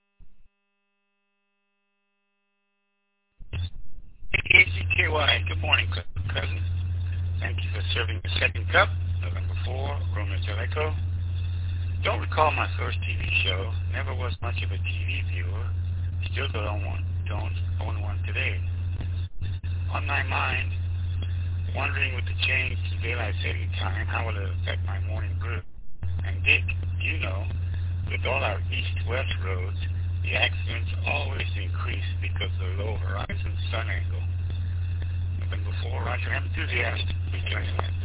KZKY, good morning, cousin. Thank you for serving the second cup, November 4, Romeo Echo. Don't recall my first TV show. Never was much of a TV viewer. Still don't own one today. On my mind, wondering with the change to daylight saving time, how will it affect my morning brew? And Dick, you know, with all our east-west roads, the accidents always increase because of the low horizon sun angle. November 4, Roger, I'm enthusiastic. Rejoining that.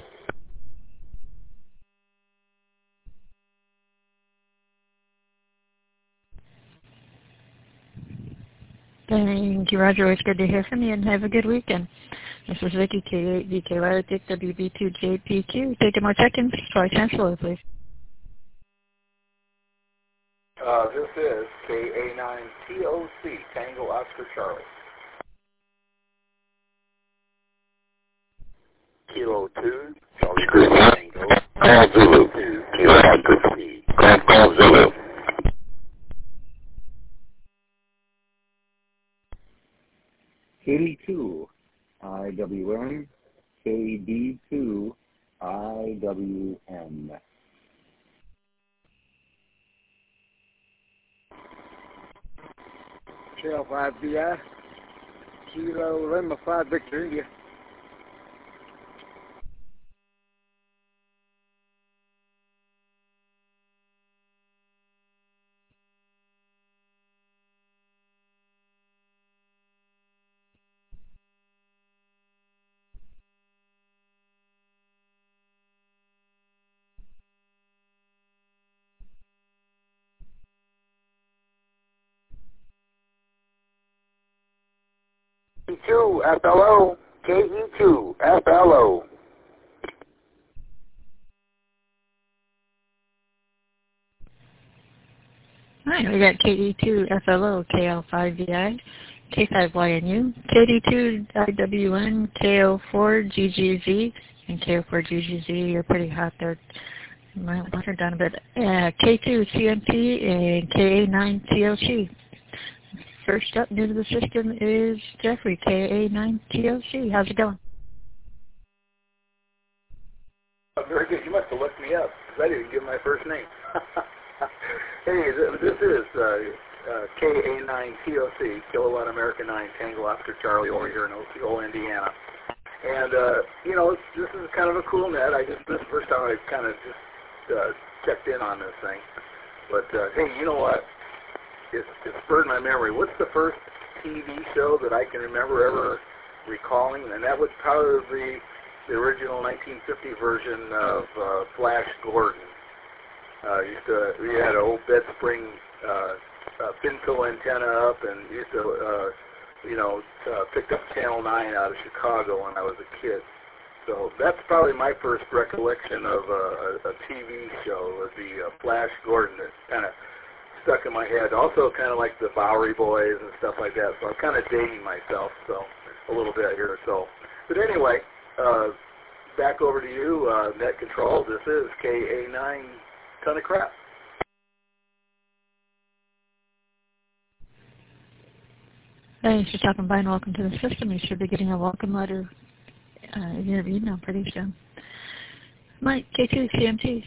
Thank you, Roger. It's good to hear from you, and have a good weekend. This is Vicky, K8VKY, Dick, WB2JPQ. Taking more check-ins. Try cancel, please. This is KA9TOC, Tango Oscar Charlie. Kilo 2, Charlie Tango. Call Zulu. Kilo Oscar C. Call Zulu. KD2, IWN, KD2, IWN. Trail 5BI, Kilo Lima 5 Victor India. KE2 FLO, KE2 FLO. Hi, we got KE2 FLO, KL5VI, K5YNU, KD2 IWN, KO4GGZ, and KO4GGZ. You're pretty hot there. You might water down a bit. K2 CMP and KA9TLC. First up, new to the system is Jeffrey, KA9TLC. How's it going? Very good. You must have looked me up, because I didn't give my first name. Hey, this is KA9TOC, Kilowatt America 9, Tango Oscar Charlie, over here in Osceola, Indiana. And, this is kind of a cool net. This is the first time I've kind of just checked in on this thing. But, hey, you know what? It spurred my memory. What's the first TV show that I can remember ever recalling? And that was probably the original 1950 version of Flash Gordon. We had an old bed spring pinto antenna up, and used to, picked up Channel 9 out of Chicago when I was a kid. So that's probably my first recollection of a TV show, was the Flash Gordon. That kind of stuck in my head. Also kind of like the Bowery Boys and stuff like that. So I'm kind of dating myself a little bit here. So, but anyway, back over to you, Net Control. This is KA9 Ton of Crap. Thanks for stopping by and welcome to the system. You should be getting a welcome letter in your email pretty soon. Mike, K2 CMT.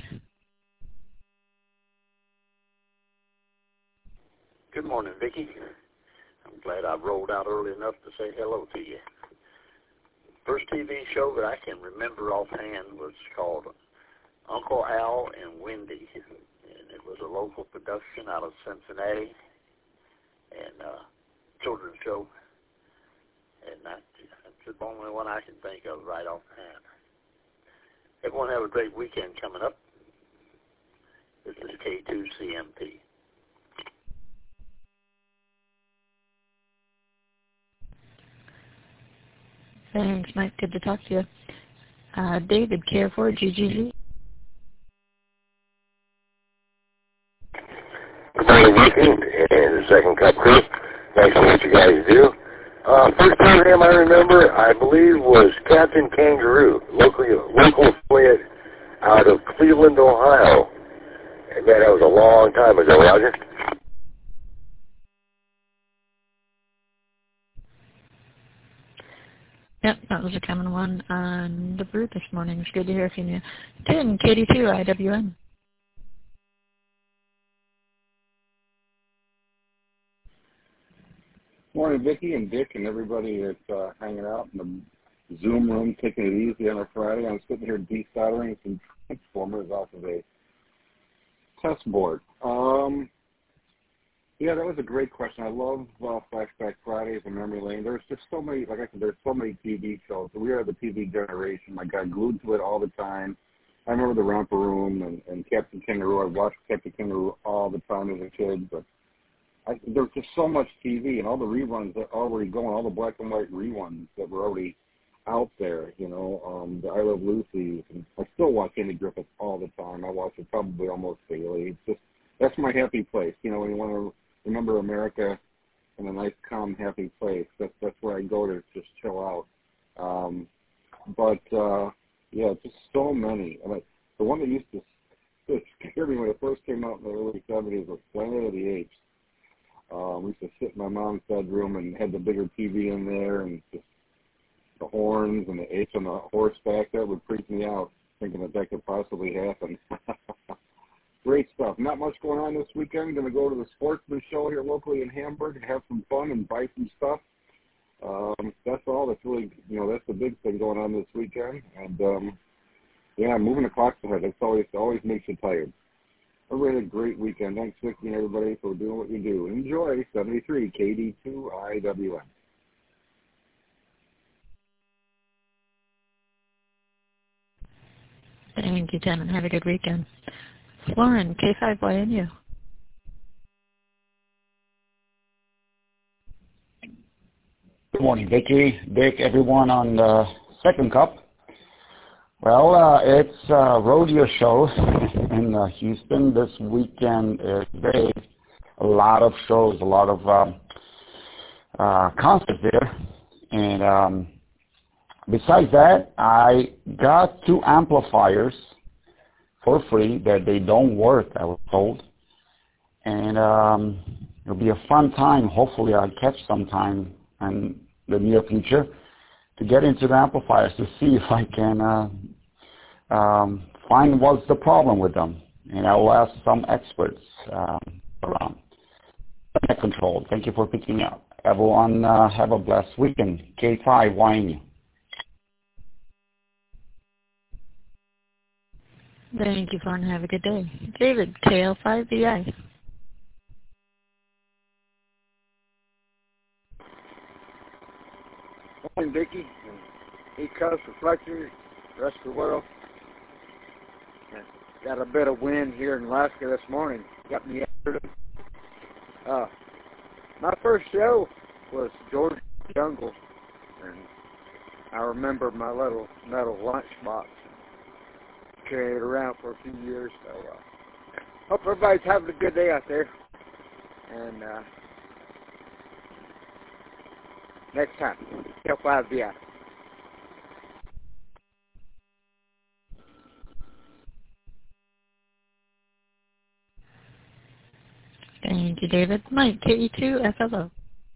Good morning, Vicki. I'm glad I rolled out early enough to say hello to you. First TV show that I can remember offhand was called Uncle Al and Wendy, and it was a local production out of Cincinnati, and children's show, and that's the only one I can think of right offhand. Everyone have a great weekend coming up. This is K2 CMP. Thanks, Mike. Good to talk to you. David, KR4 GGZ. Good morning, Vicki, and the Second Cup crew. Thanks for what you guys do. First program I remember, I believe, was Captain Kangaroo, local affiliate out of Cleveland, Ohio. And man, that was a long time ago, Roger. Yep, that was a common one on the brew this morning. It's good to hear from you. Tim, KD2 IWN. Morning, Vicki and Dick and everybody that's hanging out in the Zoom room, taking it easy on a Friday. I'm sitting here desoldering some transformers off of a test board. Yeah, that was a great question. I love Flashback Fridays and Memory Lane. There's just so many, like I said, there's so many TV shows. We are the TV generation. I got glued to it all the time. I remember the Romper Room and Captain Kangaroo. I watched Captain Kangaroo all the time as a kid, but there's just so much TV and all the reruns that are already going, all the black and white reruns that were already out there, you know, the I Love Lucy's. And I still watch Andy Griffith all the time. I watch it probably almost daily. It's just, that's my happy place. You know, when you want to remember America in a nice, calm, happy place, that's where I go to just chill out. Yeah, just so many. And the one that used to scare me when it first came out in the early 70s was Planet of the Apes. We used to sit in my mom's bedroom and had the bigger TV in there, and just the horns and the apes on the horseback. That would freak me out, thinking that could possibly happen. Great stuff. Not much going on this weekend. Going to go to the Sportsman Show here locally in Hamburg and have some fun and buy some stuff. That's all. That's really, you know, that's the big thing going on this weekend. And yeah, moving the clocks ahead. That's always makes you tired. Everybody had a great weekend. Thanks, Vicki, and everybody, for doing what you do. Enjoy 73 KD2 IWN. Thank you, Tim, and have a good weekend. Lauren, K5YNU. Good morning, Vicki, Dick, everyone on the Second Cup. Well, it's a rodeo show in Houston this weekend. A lot of shows, a lot of concerts there. And besides that, I got 2 amplifiers for free that they don't work, I was told. And it'll be a fun time. Hopefully I'll catch some time in the near future to get into the amplifiers to see if I can find what's the problem with them. And I will ask some experts around. Net Control, thank you for picking up. Everyone have a blessed weekend. K5YNU. Thank you, Lauren. Have a good day. David, KL5VI. Morning, Vicki. E-Coast Reflectors, rest of the world. Got a bit of wind here in Alaska this morning. Got me after my first show was George Jungle. And I remember my little metal lunchbox. Carried it around for a few years. So hope everybody's having a good day out there. And next time, L5VI. Thank you, David. Mike, KE2FLO.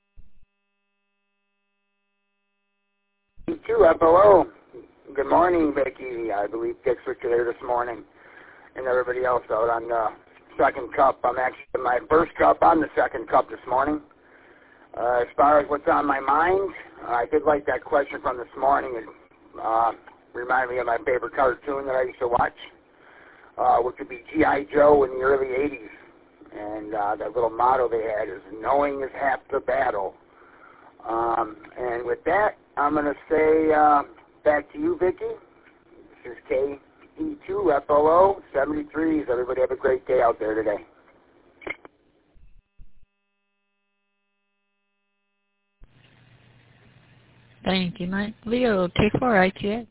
KE2FLO. Good morning, Becky. I believe Dick's there this morning, and everybody else out on the second cup. I'm actually in my first cup on the second cup this morning. As far as what's on my mind, I did like that question from this morning. It reminded me of my favorite cartoon that I used to watch, which would be G.I. Joe in the early 80s. And that little motto they had is, knowing is half the battle. And with that, I'm going to say back to you, Vicki. This is KE2FLO 73s. Everybody have a great day out there today. Thank you, Mike. Leo, K4ITA.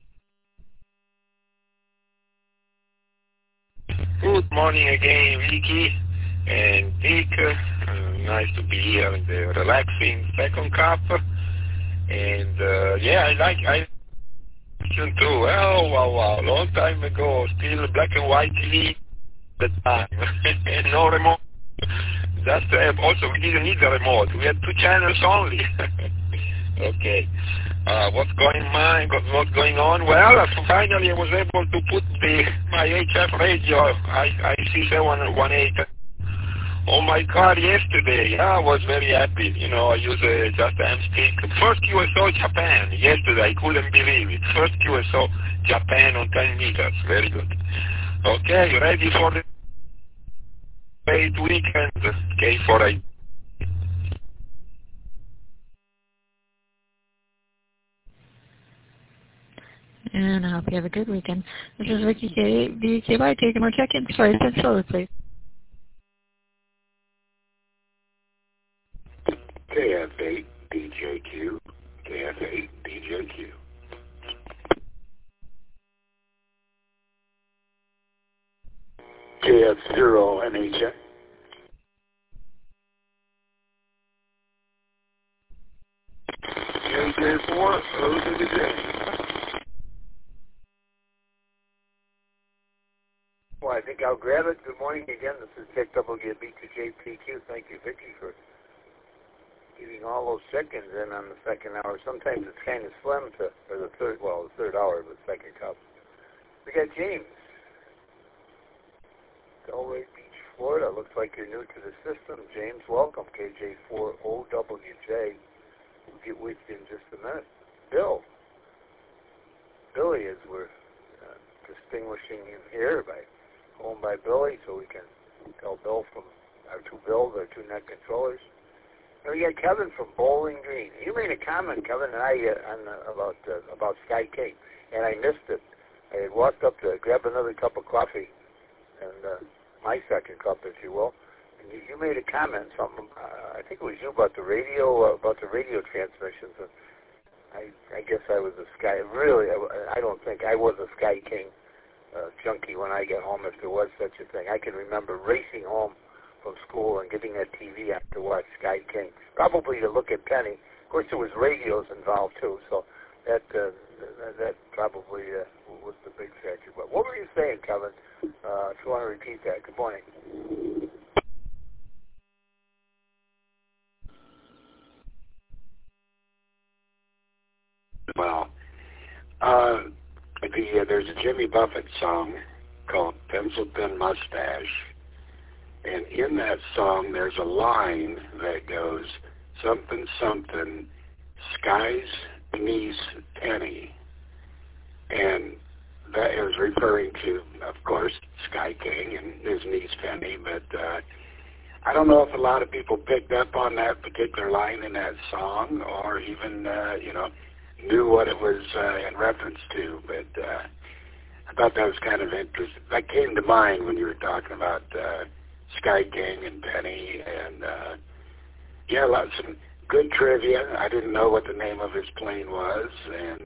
Good morning again, Vicky and Dick. Nice to be here in the relaxing second cup. And I listen to, wow, long time ago, still black and white TV at the time. No remote. Just also, we didn't need the remote. We had 2 channels only. Okay. What's going on? Well, finally I was able to put my HF radio, IC718, on my car yesterday. I was very happy. I use just a ham stick. First QSO Japan. Yesterday, I couldn't believe it. First QSO Japan on 10 meters. Very good. Okay, ready for the great weekend? K4I. And I hope you have a good weekend. This is Vicky VKY taking more check-ins. Sorry, send slowly, please. KF8 DJQ. KF8 DJQ. KF0 NHN. KJ4 OWJ. Well, I think I'll grab it. Good morning again. This is Dick WB2JPQ. Thank you, Vicky, for getting all those seconds in on the second hour. Sometimes it's kind of slim the third hour of the second cup. We got James. Delray Beach, Florida. Looks like you're new to the system. James, welcome. KJ4OWJ. We'll get with you in just a minute. Billy, as we're distinguishing him here owned by Billy, so we can tell Bill from our 2 Bills, our 2 net controllers. And we got Kevin from Bowling Green. You made a comment, Kevin, and about Sky King, and I missed it. I had walked up to grab another cup of coffee, and my second cup, if you will. And you made a comment, something. I think it was you about the radio transmissions. And I guess I was a Sky. Really, I don't think I was a Sky King junkie when I got home, if there was such a thing. I can remember racing home from school and getting that TV on to watch Sky King, probably to look at Penny. Of course, there was radios involved too, so that probably was the big factor. But what were you saying, Kevin? If you want to repeat that. Good morning. Well, there's a Jimmy Buffett song called Pencil Thin Mustache, and in that song there's a line that goes, something, something, Sky's niece Penny, and that is referring to, of course, Sky King and his niece Penny, but I don't know if a lot of people picked up on that particular line in that song or even, knew what it was in reference to, but I thought that was kind of interesting. That came to mind when you were talking about Sky King and Penny, and some good trivia. I didn't know what the name of his plane was, and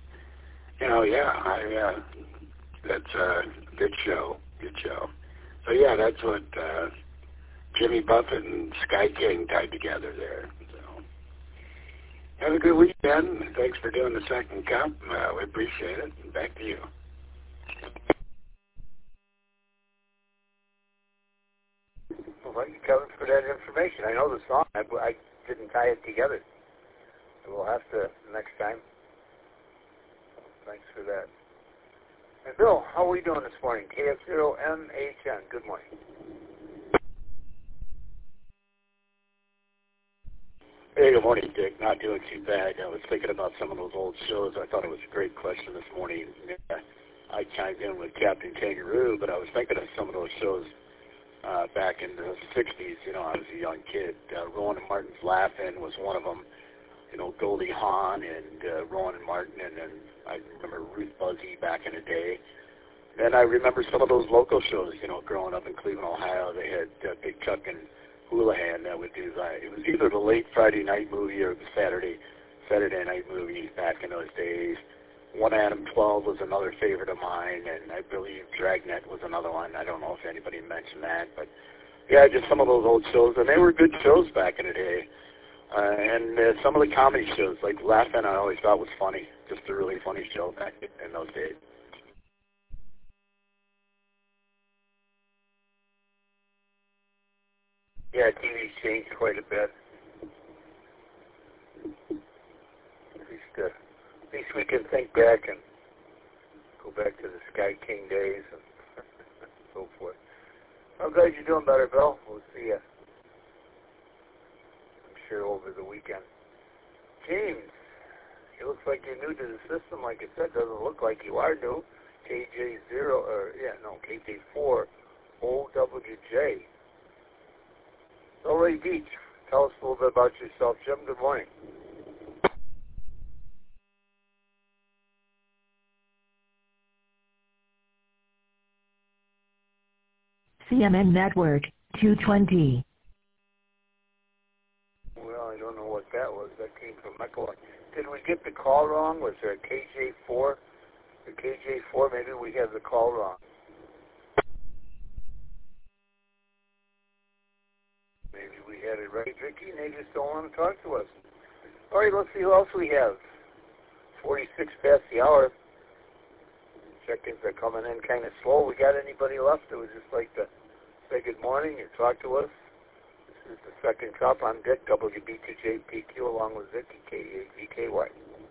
that's a good show. Good show. So yeah, that's what Jimmy Buffett and Sky King tied together there. So have a good weekend. Thanks for doing the second cup. We appreciate it. Back to you. Well, thank you, Kevin, for that information. I know the song. I didn't tie it together. We'll have to next time. Thanks for that. And Bill, how are we doing this morning? KF0MHN. Good morning. Hey, good morning, Dick. Not doing too bad. I was thinking about some of those old shows. I thought it was a great question this morning. I chimed in with Captain Kangaroo, but I was thinking of some of those shows back in the 60s. You know, I was a young kid. Rowan and Martin's Laugh-In was one of them. You know, Goldie Hawn and Rowan and Martin, and then I remember Ruth Buzzy back in the day. And I remember some of those local shows, you know, growing up in Cleveland, Ohio. They had Big Chuck and Houlihan that would do that. It was either the late Friday night movie or the Saturday night movie back in those days. One Adam 12 was another favorite of mine, and I believe Dragnet was another one. I don't know if anybody mentioned that, but yeah, just some of those old shows, and they were good shows back in the day. And some of the comedy shows, like Laugh-In, I always thought was funny, just a really funny show back in those days. Yeah, TV's changed quite a bit. At least we can think back and go back to the Sky King days and so forth. I'm glad you're doing better, Bill. We'll see you, I'm sure, over the weekend. James, it looks like you're new to the system. Like I said, doesn't look like you are new. KJ4 OWJ. Ray Beach, tell us a little bit about yourself, Jim. Good morning. CMN Network, 220. Well, I don't know what that was. That came from Michael. Did we get the call wrong? Was there a KJ4? The KJ4, maybe we have the call wrong. Maybe we had it right, Vicky, and they just don't want to talk to us. All right, let's see who else we have. 46 past the hour. Check-ins are coming in kind of slow. We got anybody left that would just like to say good morning or talk to us? This is the second cup. I'm Dick, WB2JPQ, along with Vicky, KAVKY.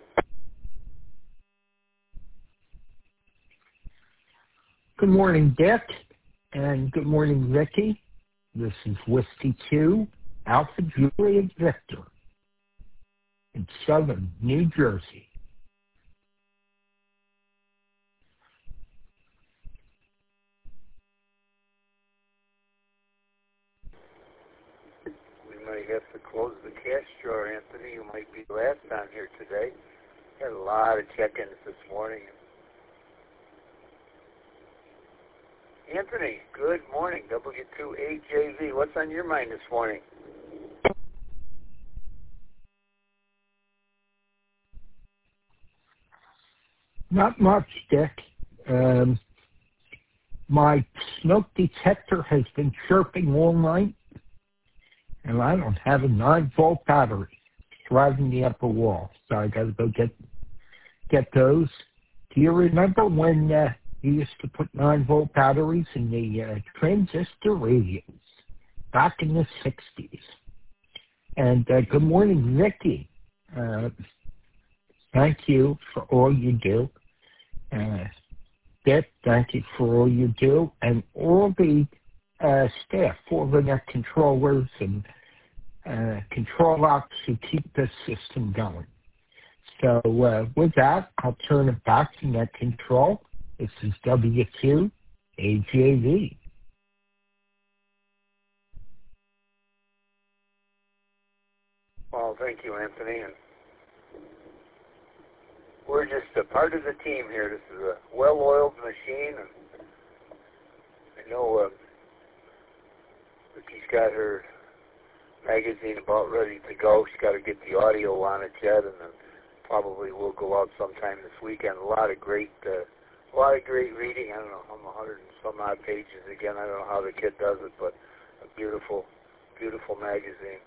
Good morning, Dick, and good morning, Vicky. This is Whiskey 2, Alpha Juliet Victor, in southern New Jersey. We might have to close the cash drawer, Anthony. You might be last on here today. Had a lot of check-ins this morning. Anthony, good morning. W2AJV. What's on your mind this morning? Not much, Dick. My smoke detector has been chirping all night, and I don't have a 9-volt battery. It's driving me up a wall, so I got to go get those. Do you remember when you used to put 9-volt batteries in the transistor radios back in the 60s? And good morning, Vicky. Thank you for all you do. Dick, thank you for all you do. And all the staff, all the net controllers and control ops who keep this system going. So with that, I'll turn it back to net control. This is W2 AJV. Well, thank you, Anthony. And we're just a part of the team here. This is a well-oiled machine, and I know Vicky's got her magazine about ready to go. She's got to get the audio on it yet, and then probably will go out sometime this weekend. A lot of great reading. I don't know, I'm 100 and some odd pages again. I don't know how the kid does it, but a beautiful, beautiful magazine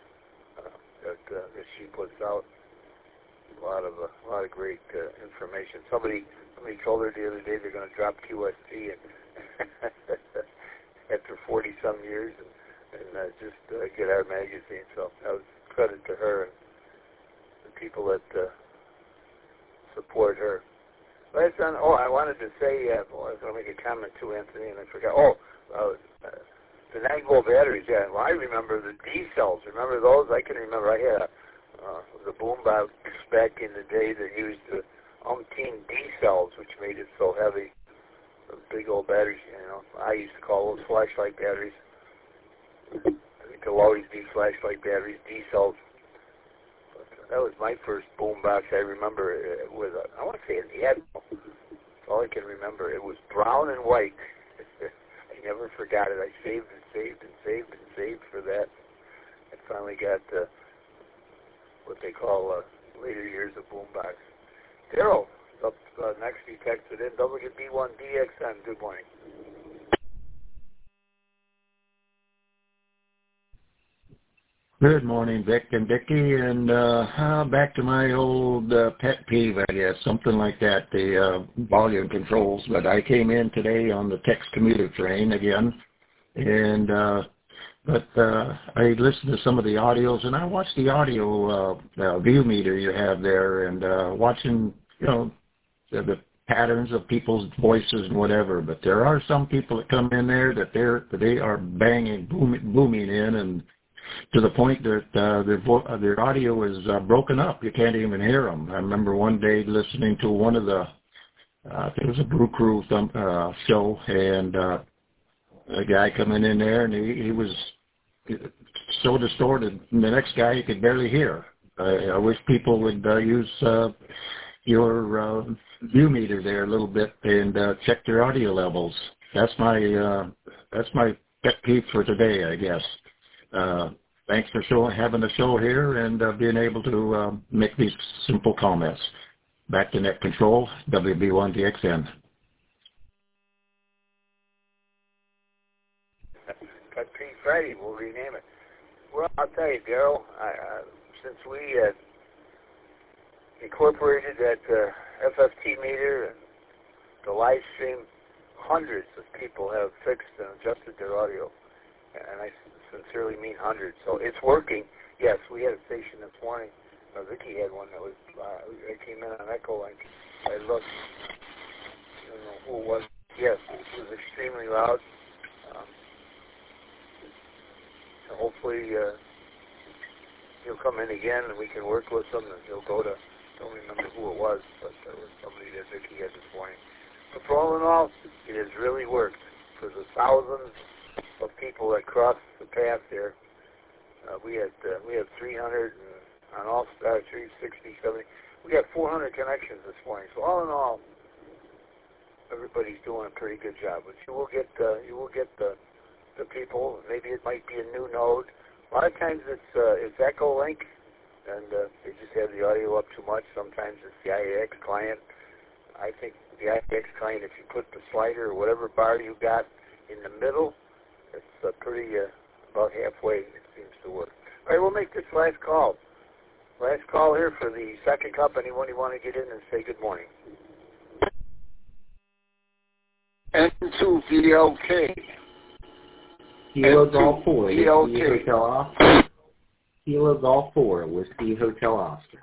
that she puts out. A lot of great information. Somebody told her the other day they're going to drop QST and after 40 some years and just get our magazine. So that was credit to her and the people that support her. Last on, I wanted to say, I was going to make a comment too, Anthony, and I forgot. The 9-volt batteries, yeah. Well, I remember the D cells. Remember those? I can remember. I had the boombox back in the day that used the umpteen D cells, which made it so heavy. The big old batteries, I used to call those flashlight batteries. I think they'll always be flashlight batteries, D cells. That was my first boombox. I remember it was, I want to say the Admiral. That's all I can remember. It was brown and white. I never forgot it. I saved and saved and saved and saved for that. I finally got what they call later years of boombox. Daryl, up next he texted in, WB1DXN. Good morning. Good morning, Vic and Vicki, and back to my old pet peeve, I guess, something like that, the volume controls. But I came in today on the Tex commuter train again, and I listened to some of the audios, and I watched the audio view meter you have there, and watching, the patterns of people's voices and whatever. But there are some people that come in there that they are banging, booming in, and to the point that their audio is broken up. You can't even hear them. I remember one day listening to one of the, I think it was a Brew Crew show, and a guy coming in there, and he was so distorted. And the next guy you could barely hear. I wish people would use your view meter there a little bit and check their audio levels. That's my pet peeve for today, I guess. Thanks for having the show here and being able to make these simple comments. Back to Net Control, WB1DXN. Cut Pete Friday, we'll rename it. Well, I'll tell you, Daryl, since we incorporated that FFT meter and the live stream, hundreds of people have fixed and adjusted their audio. And I sincerely mean hundreds. So it's working. Yes, we had a station this morning. Vicky had one that was, I came in on Echo Link. I looked. I don't know who it was. Yes, it was extremely loud. So hopefully he'll come in again and we can work with him, and he'll go to, don't remember who it was, but there was somebody that Vicky had this morning. But for all in all, it has really worked. For the thousands of people that crossed the path there, we had 300 on all stars, 360, 70. We had 400 connections this morning. So all in all, everybody's doing a pretty good job. But you will get the people. Maybe it might be a new node. A lot of times it's Echo Link, and they just have the audio up too much. Sometimes it's the IAX client. I think the IAX client, if you put the slider or whatever bar you got in the middle, it's pretty about halfway, it seems to work. All right, we'll make this last call. Last call here for the second cup. Anyone you want to get in and say good morning? N2VLK. Kilo Golf 4, Whiskey VLK. Hotel Oscar. Kilo Golf 4, Whiskey Hotel Oscar.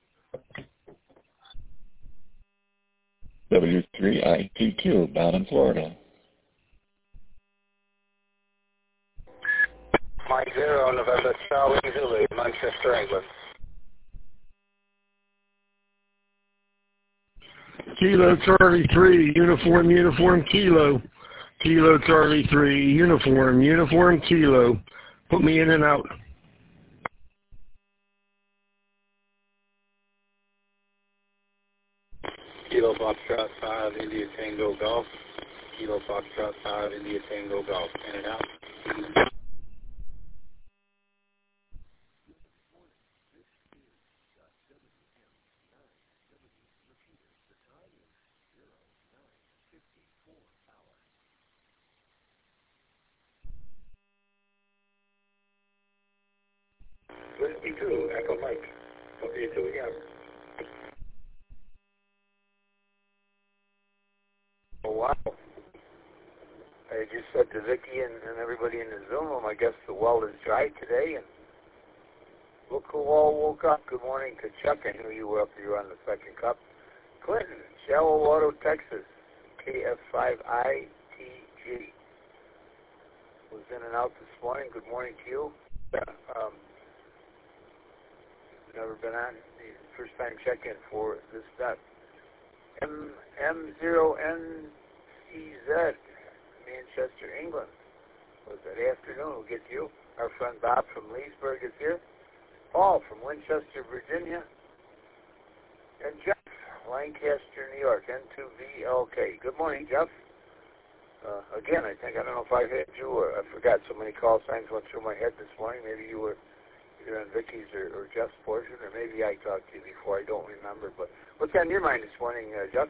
W3ITQ, Bowden, Florida. Mike 0, November Charlie Zulu, Manchester, England. Kilo Charlie 3, uniform Kilo. Kilo Charlie 3, uniform Kilo. Put me in and out. Kilo Foxtrot 5, India Tango Golf. Kilo Foxtrot 5, India Tango Golf. In and out. Whiskey 2, Echo Mike. Talk to you two again. Oh, wow. I just said to Vicki and everybody in the Zoom room, I guess the well is dry today, and look who all woke up. Good morning to Chuck. I knew you were up here on the second cup. Clinton, Shallow Water, Texas, KF5ITG. Was in and out this morning. Good morning to you. Never been on. First time check-in for this stuff. M0NCZ, Manchester, England. Was that afternoon? We'll get to you. Our friend Bob from Leesburg is here. Paul from Winchester, Virginia. And Jeff, Lancaster, New York, N2VLK. Good morning, Jeff. Again, I don't know if I had you or I forgot. So many call signs went through my head this morning. Maybe you were either on Vicky's or Jeff's portion, or maybe I talked to you before. I don't remember. But what's on your mind this morning, Jeff?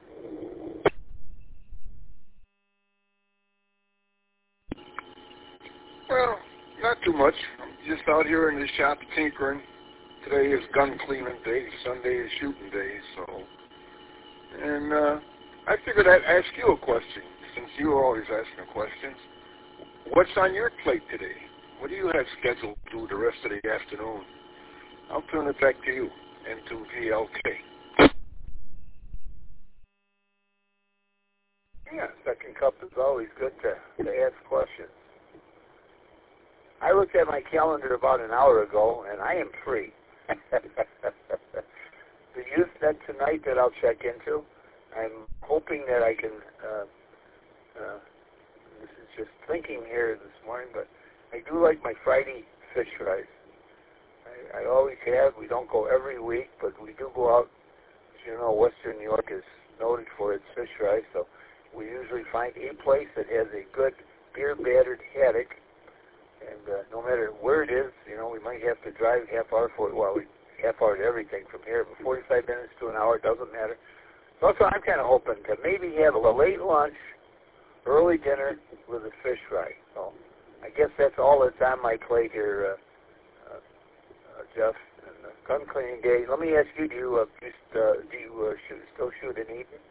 Well, not too much. I'm just out here in the shop tinkering. Today is gun cleaning day. Sunday is shooting day. And I figured I'd ask you a question, since you are always asking questions. What's on your plate today? What do you have scheduled to do the rest of the afternoon? I'll turn it back to you, N2VLK. Yeah, second cup is always good to ask questions. I looked at my calendar about an hour ago, and I am free. The youth net tonight that I'll check into, I'm hoping that I can, this is just thinking here this morning, but I do like my Friday fish fries. I always have. We don't go every week, but we do go out. As you know, Western New York is noted for its fish fries, so we usually find a place that has a good beer-battered haddock, and no matter where it is, we might have to drive half hour to everything from here, but 45 minutes to an hour, doesn't matter. So I'm kind of hoping to maybe have a late lunch, early dinner with a fish fry. So I guess that's all that's on my plate here, Jeff. And gun cleaning day. Let me ask you: do you still shoot in Eden?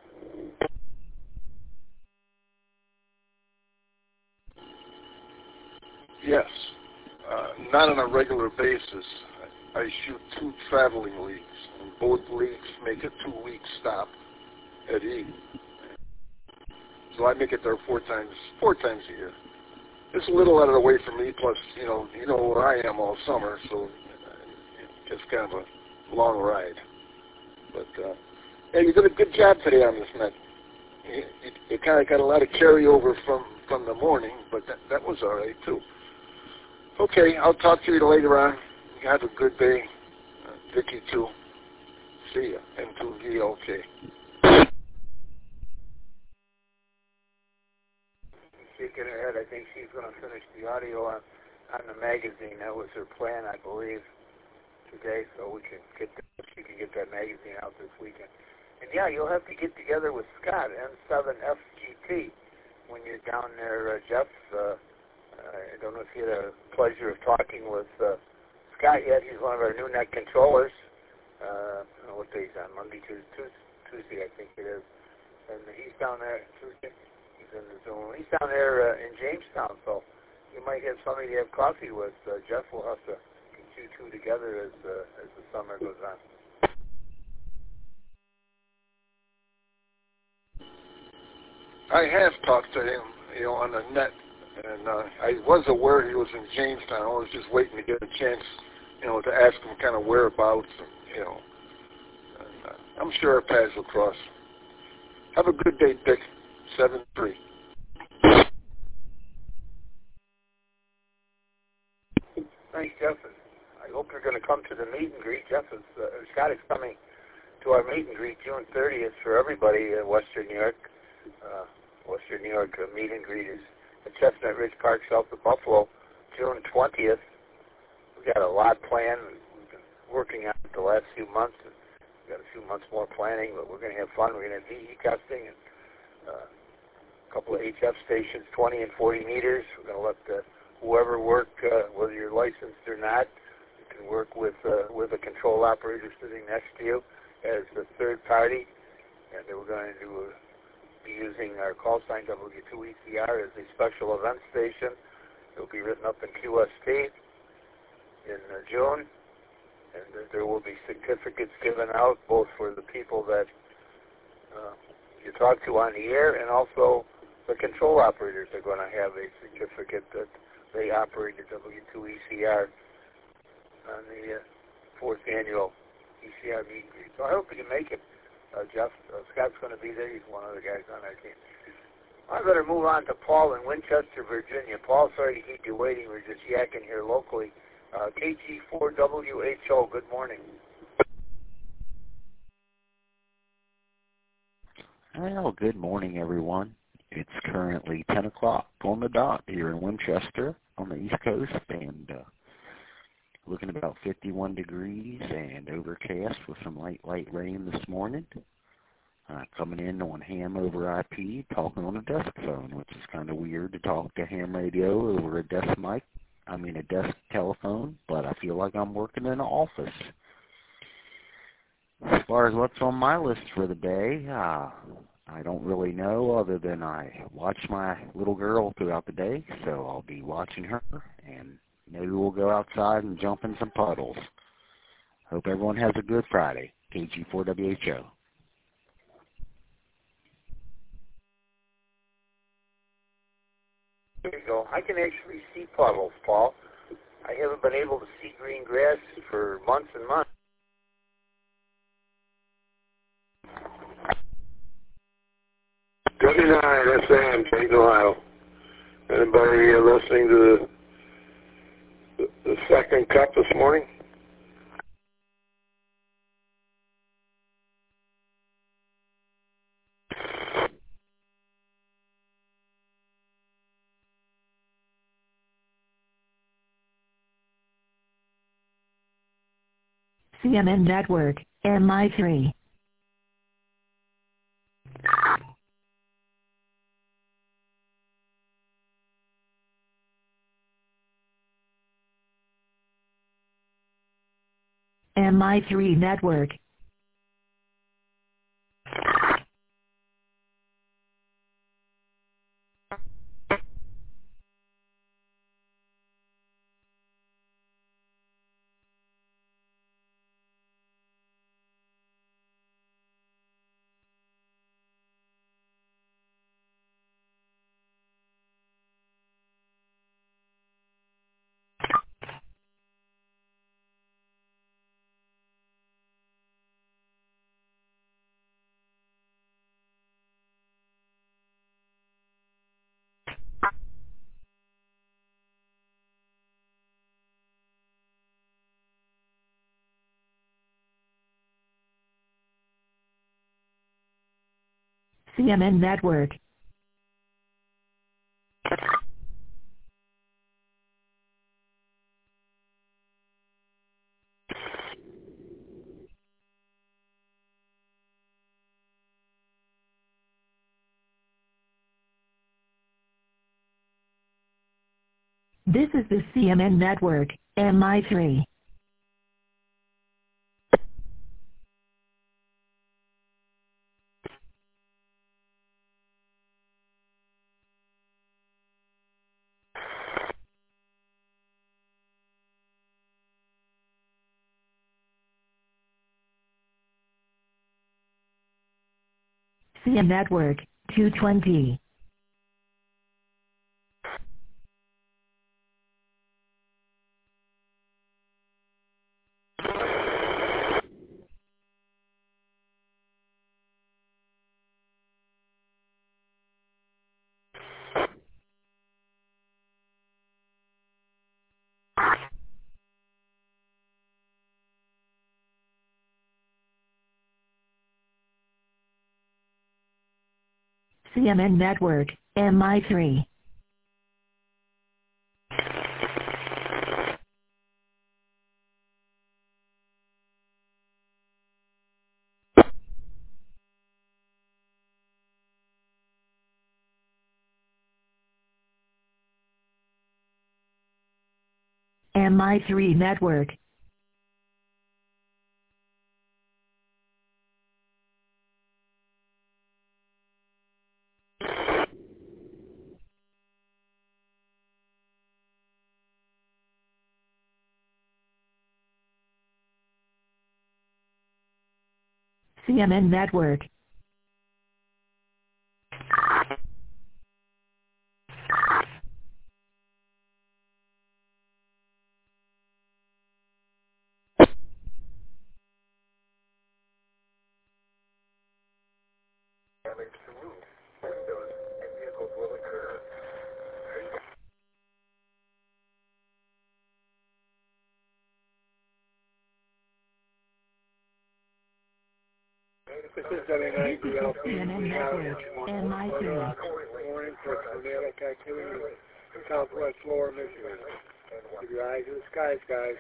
Yes. Not on a regular basis. I shoot 2 traveling leagues, and both leagues make a 2-week stop at Eden. So I make it there 4 times a year. It's a little out of the way for me, plus, you know where I am all summer, so it's kind of a long ride. But, hey, you did a good job today on this net. You kind of got a lot of carryover from the morning, but that was all right, too. Okay, I'll talk to you later on. You have a good day. Vicky, too. See ya. N2VLK. Shaking her head. I think she's going to finish the audio on the magazine. That was her plan, I believe, today, so she can get that magazine out this weekend. And yeah, you'll have to get together with Scott, N7FGT, when you're down there, Jeff. I don't know if you had a pleasure of talking with Scott yet. He's one of our new net controllers. I don't know what day he's on, Monday, Tuesday, I think it is. And he's down there Tuesday. He's in the Zoom. He's down there in Jamestown, so you might have somebody to have coffee with. Jeff will have to get you two together as the summer goes on. I have talked to him, on the net, and I was aware he was in Jamestown. I was just waiting to get a chance, to ask him kind of whereabouts, and, and, I'm sure our paths will cross. Have a good day, Dick. 7-3. Thanks, Jeff. I hope you're going to come to the meet and greet. Scott is coming to our meet and greet June 30th for everybody in Western New York. Western New York meet and greet is at Chestnut Ridge Park, south of Buffalo, June 20th. We've got a lot planned. We've been working on it the last few months. We've got a few months more planning, but we're going to have fun. We're going to have VE testing and a couple of HF stations, 20 and 40 meters. We're going to let whoever work, whether you're licensed or not, you can can work with a control operator sitting next to you as the third party, and we're going to be using our call sign W2ECR as a special event station. It will be written up in QST in June, and there will be certificates given out both for the people that you talk to on the air, and also the control operators are going to have a certificate that they operated W2ECR on the 4th annual ECR meet and greet. So I hope you can make it. Jeff, Scott's going to be there. He's one of the guys on our team. I better move on to Paul in Winchester, Virginia. Paul, sorry to keep you waiting. We're just yakking here locally. KG4WHO, good morning. Well, good morning, everyone. It's currently 10 o'clock on the dot here in Winchester on the East Coast, and looking about 51 degrees and overcast with some light rain this morning. Coming in on ham over IP, talking on a desk phone, which is kind of weird to talk to ham radio over a desk telephone, but I feel like I'm working in an office. As far as what's on my list for the day, I don't really know, other than I watch my little girl throughout the day, so I'll be watching her, and maybe we'll go outside and jump in some puddles. Hope everyone has a good Friday. KG4WHO. There you go. I can actually see puddles, Paul. I haven't been able to see green grass for months and months. W9 SM, Dayton, Ohio. Anybody listening to the second cup this morning? CMN Network, MI3. MI3 Network. CMN Network. This is the CMN Network, MI3. CMN Network, 220. CMN Network, MI3. MI3 Network. CMN Network. This is WNIDLP. CMN Network, MI3. Morning for tornadic activity in southwest Lower Michigan. Keep your eyes in the skies, guys.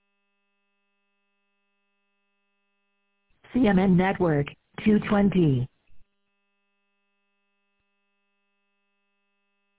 CMN Network, 220.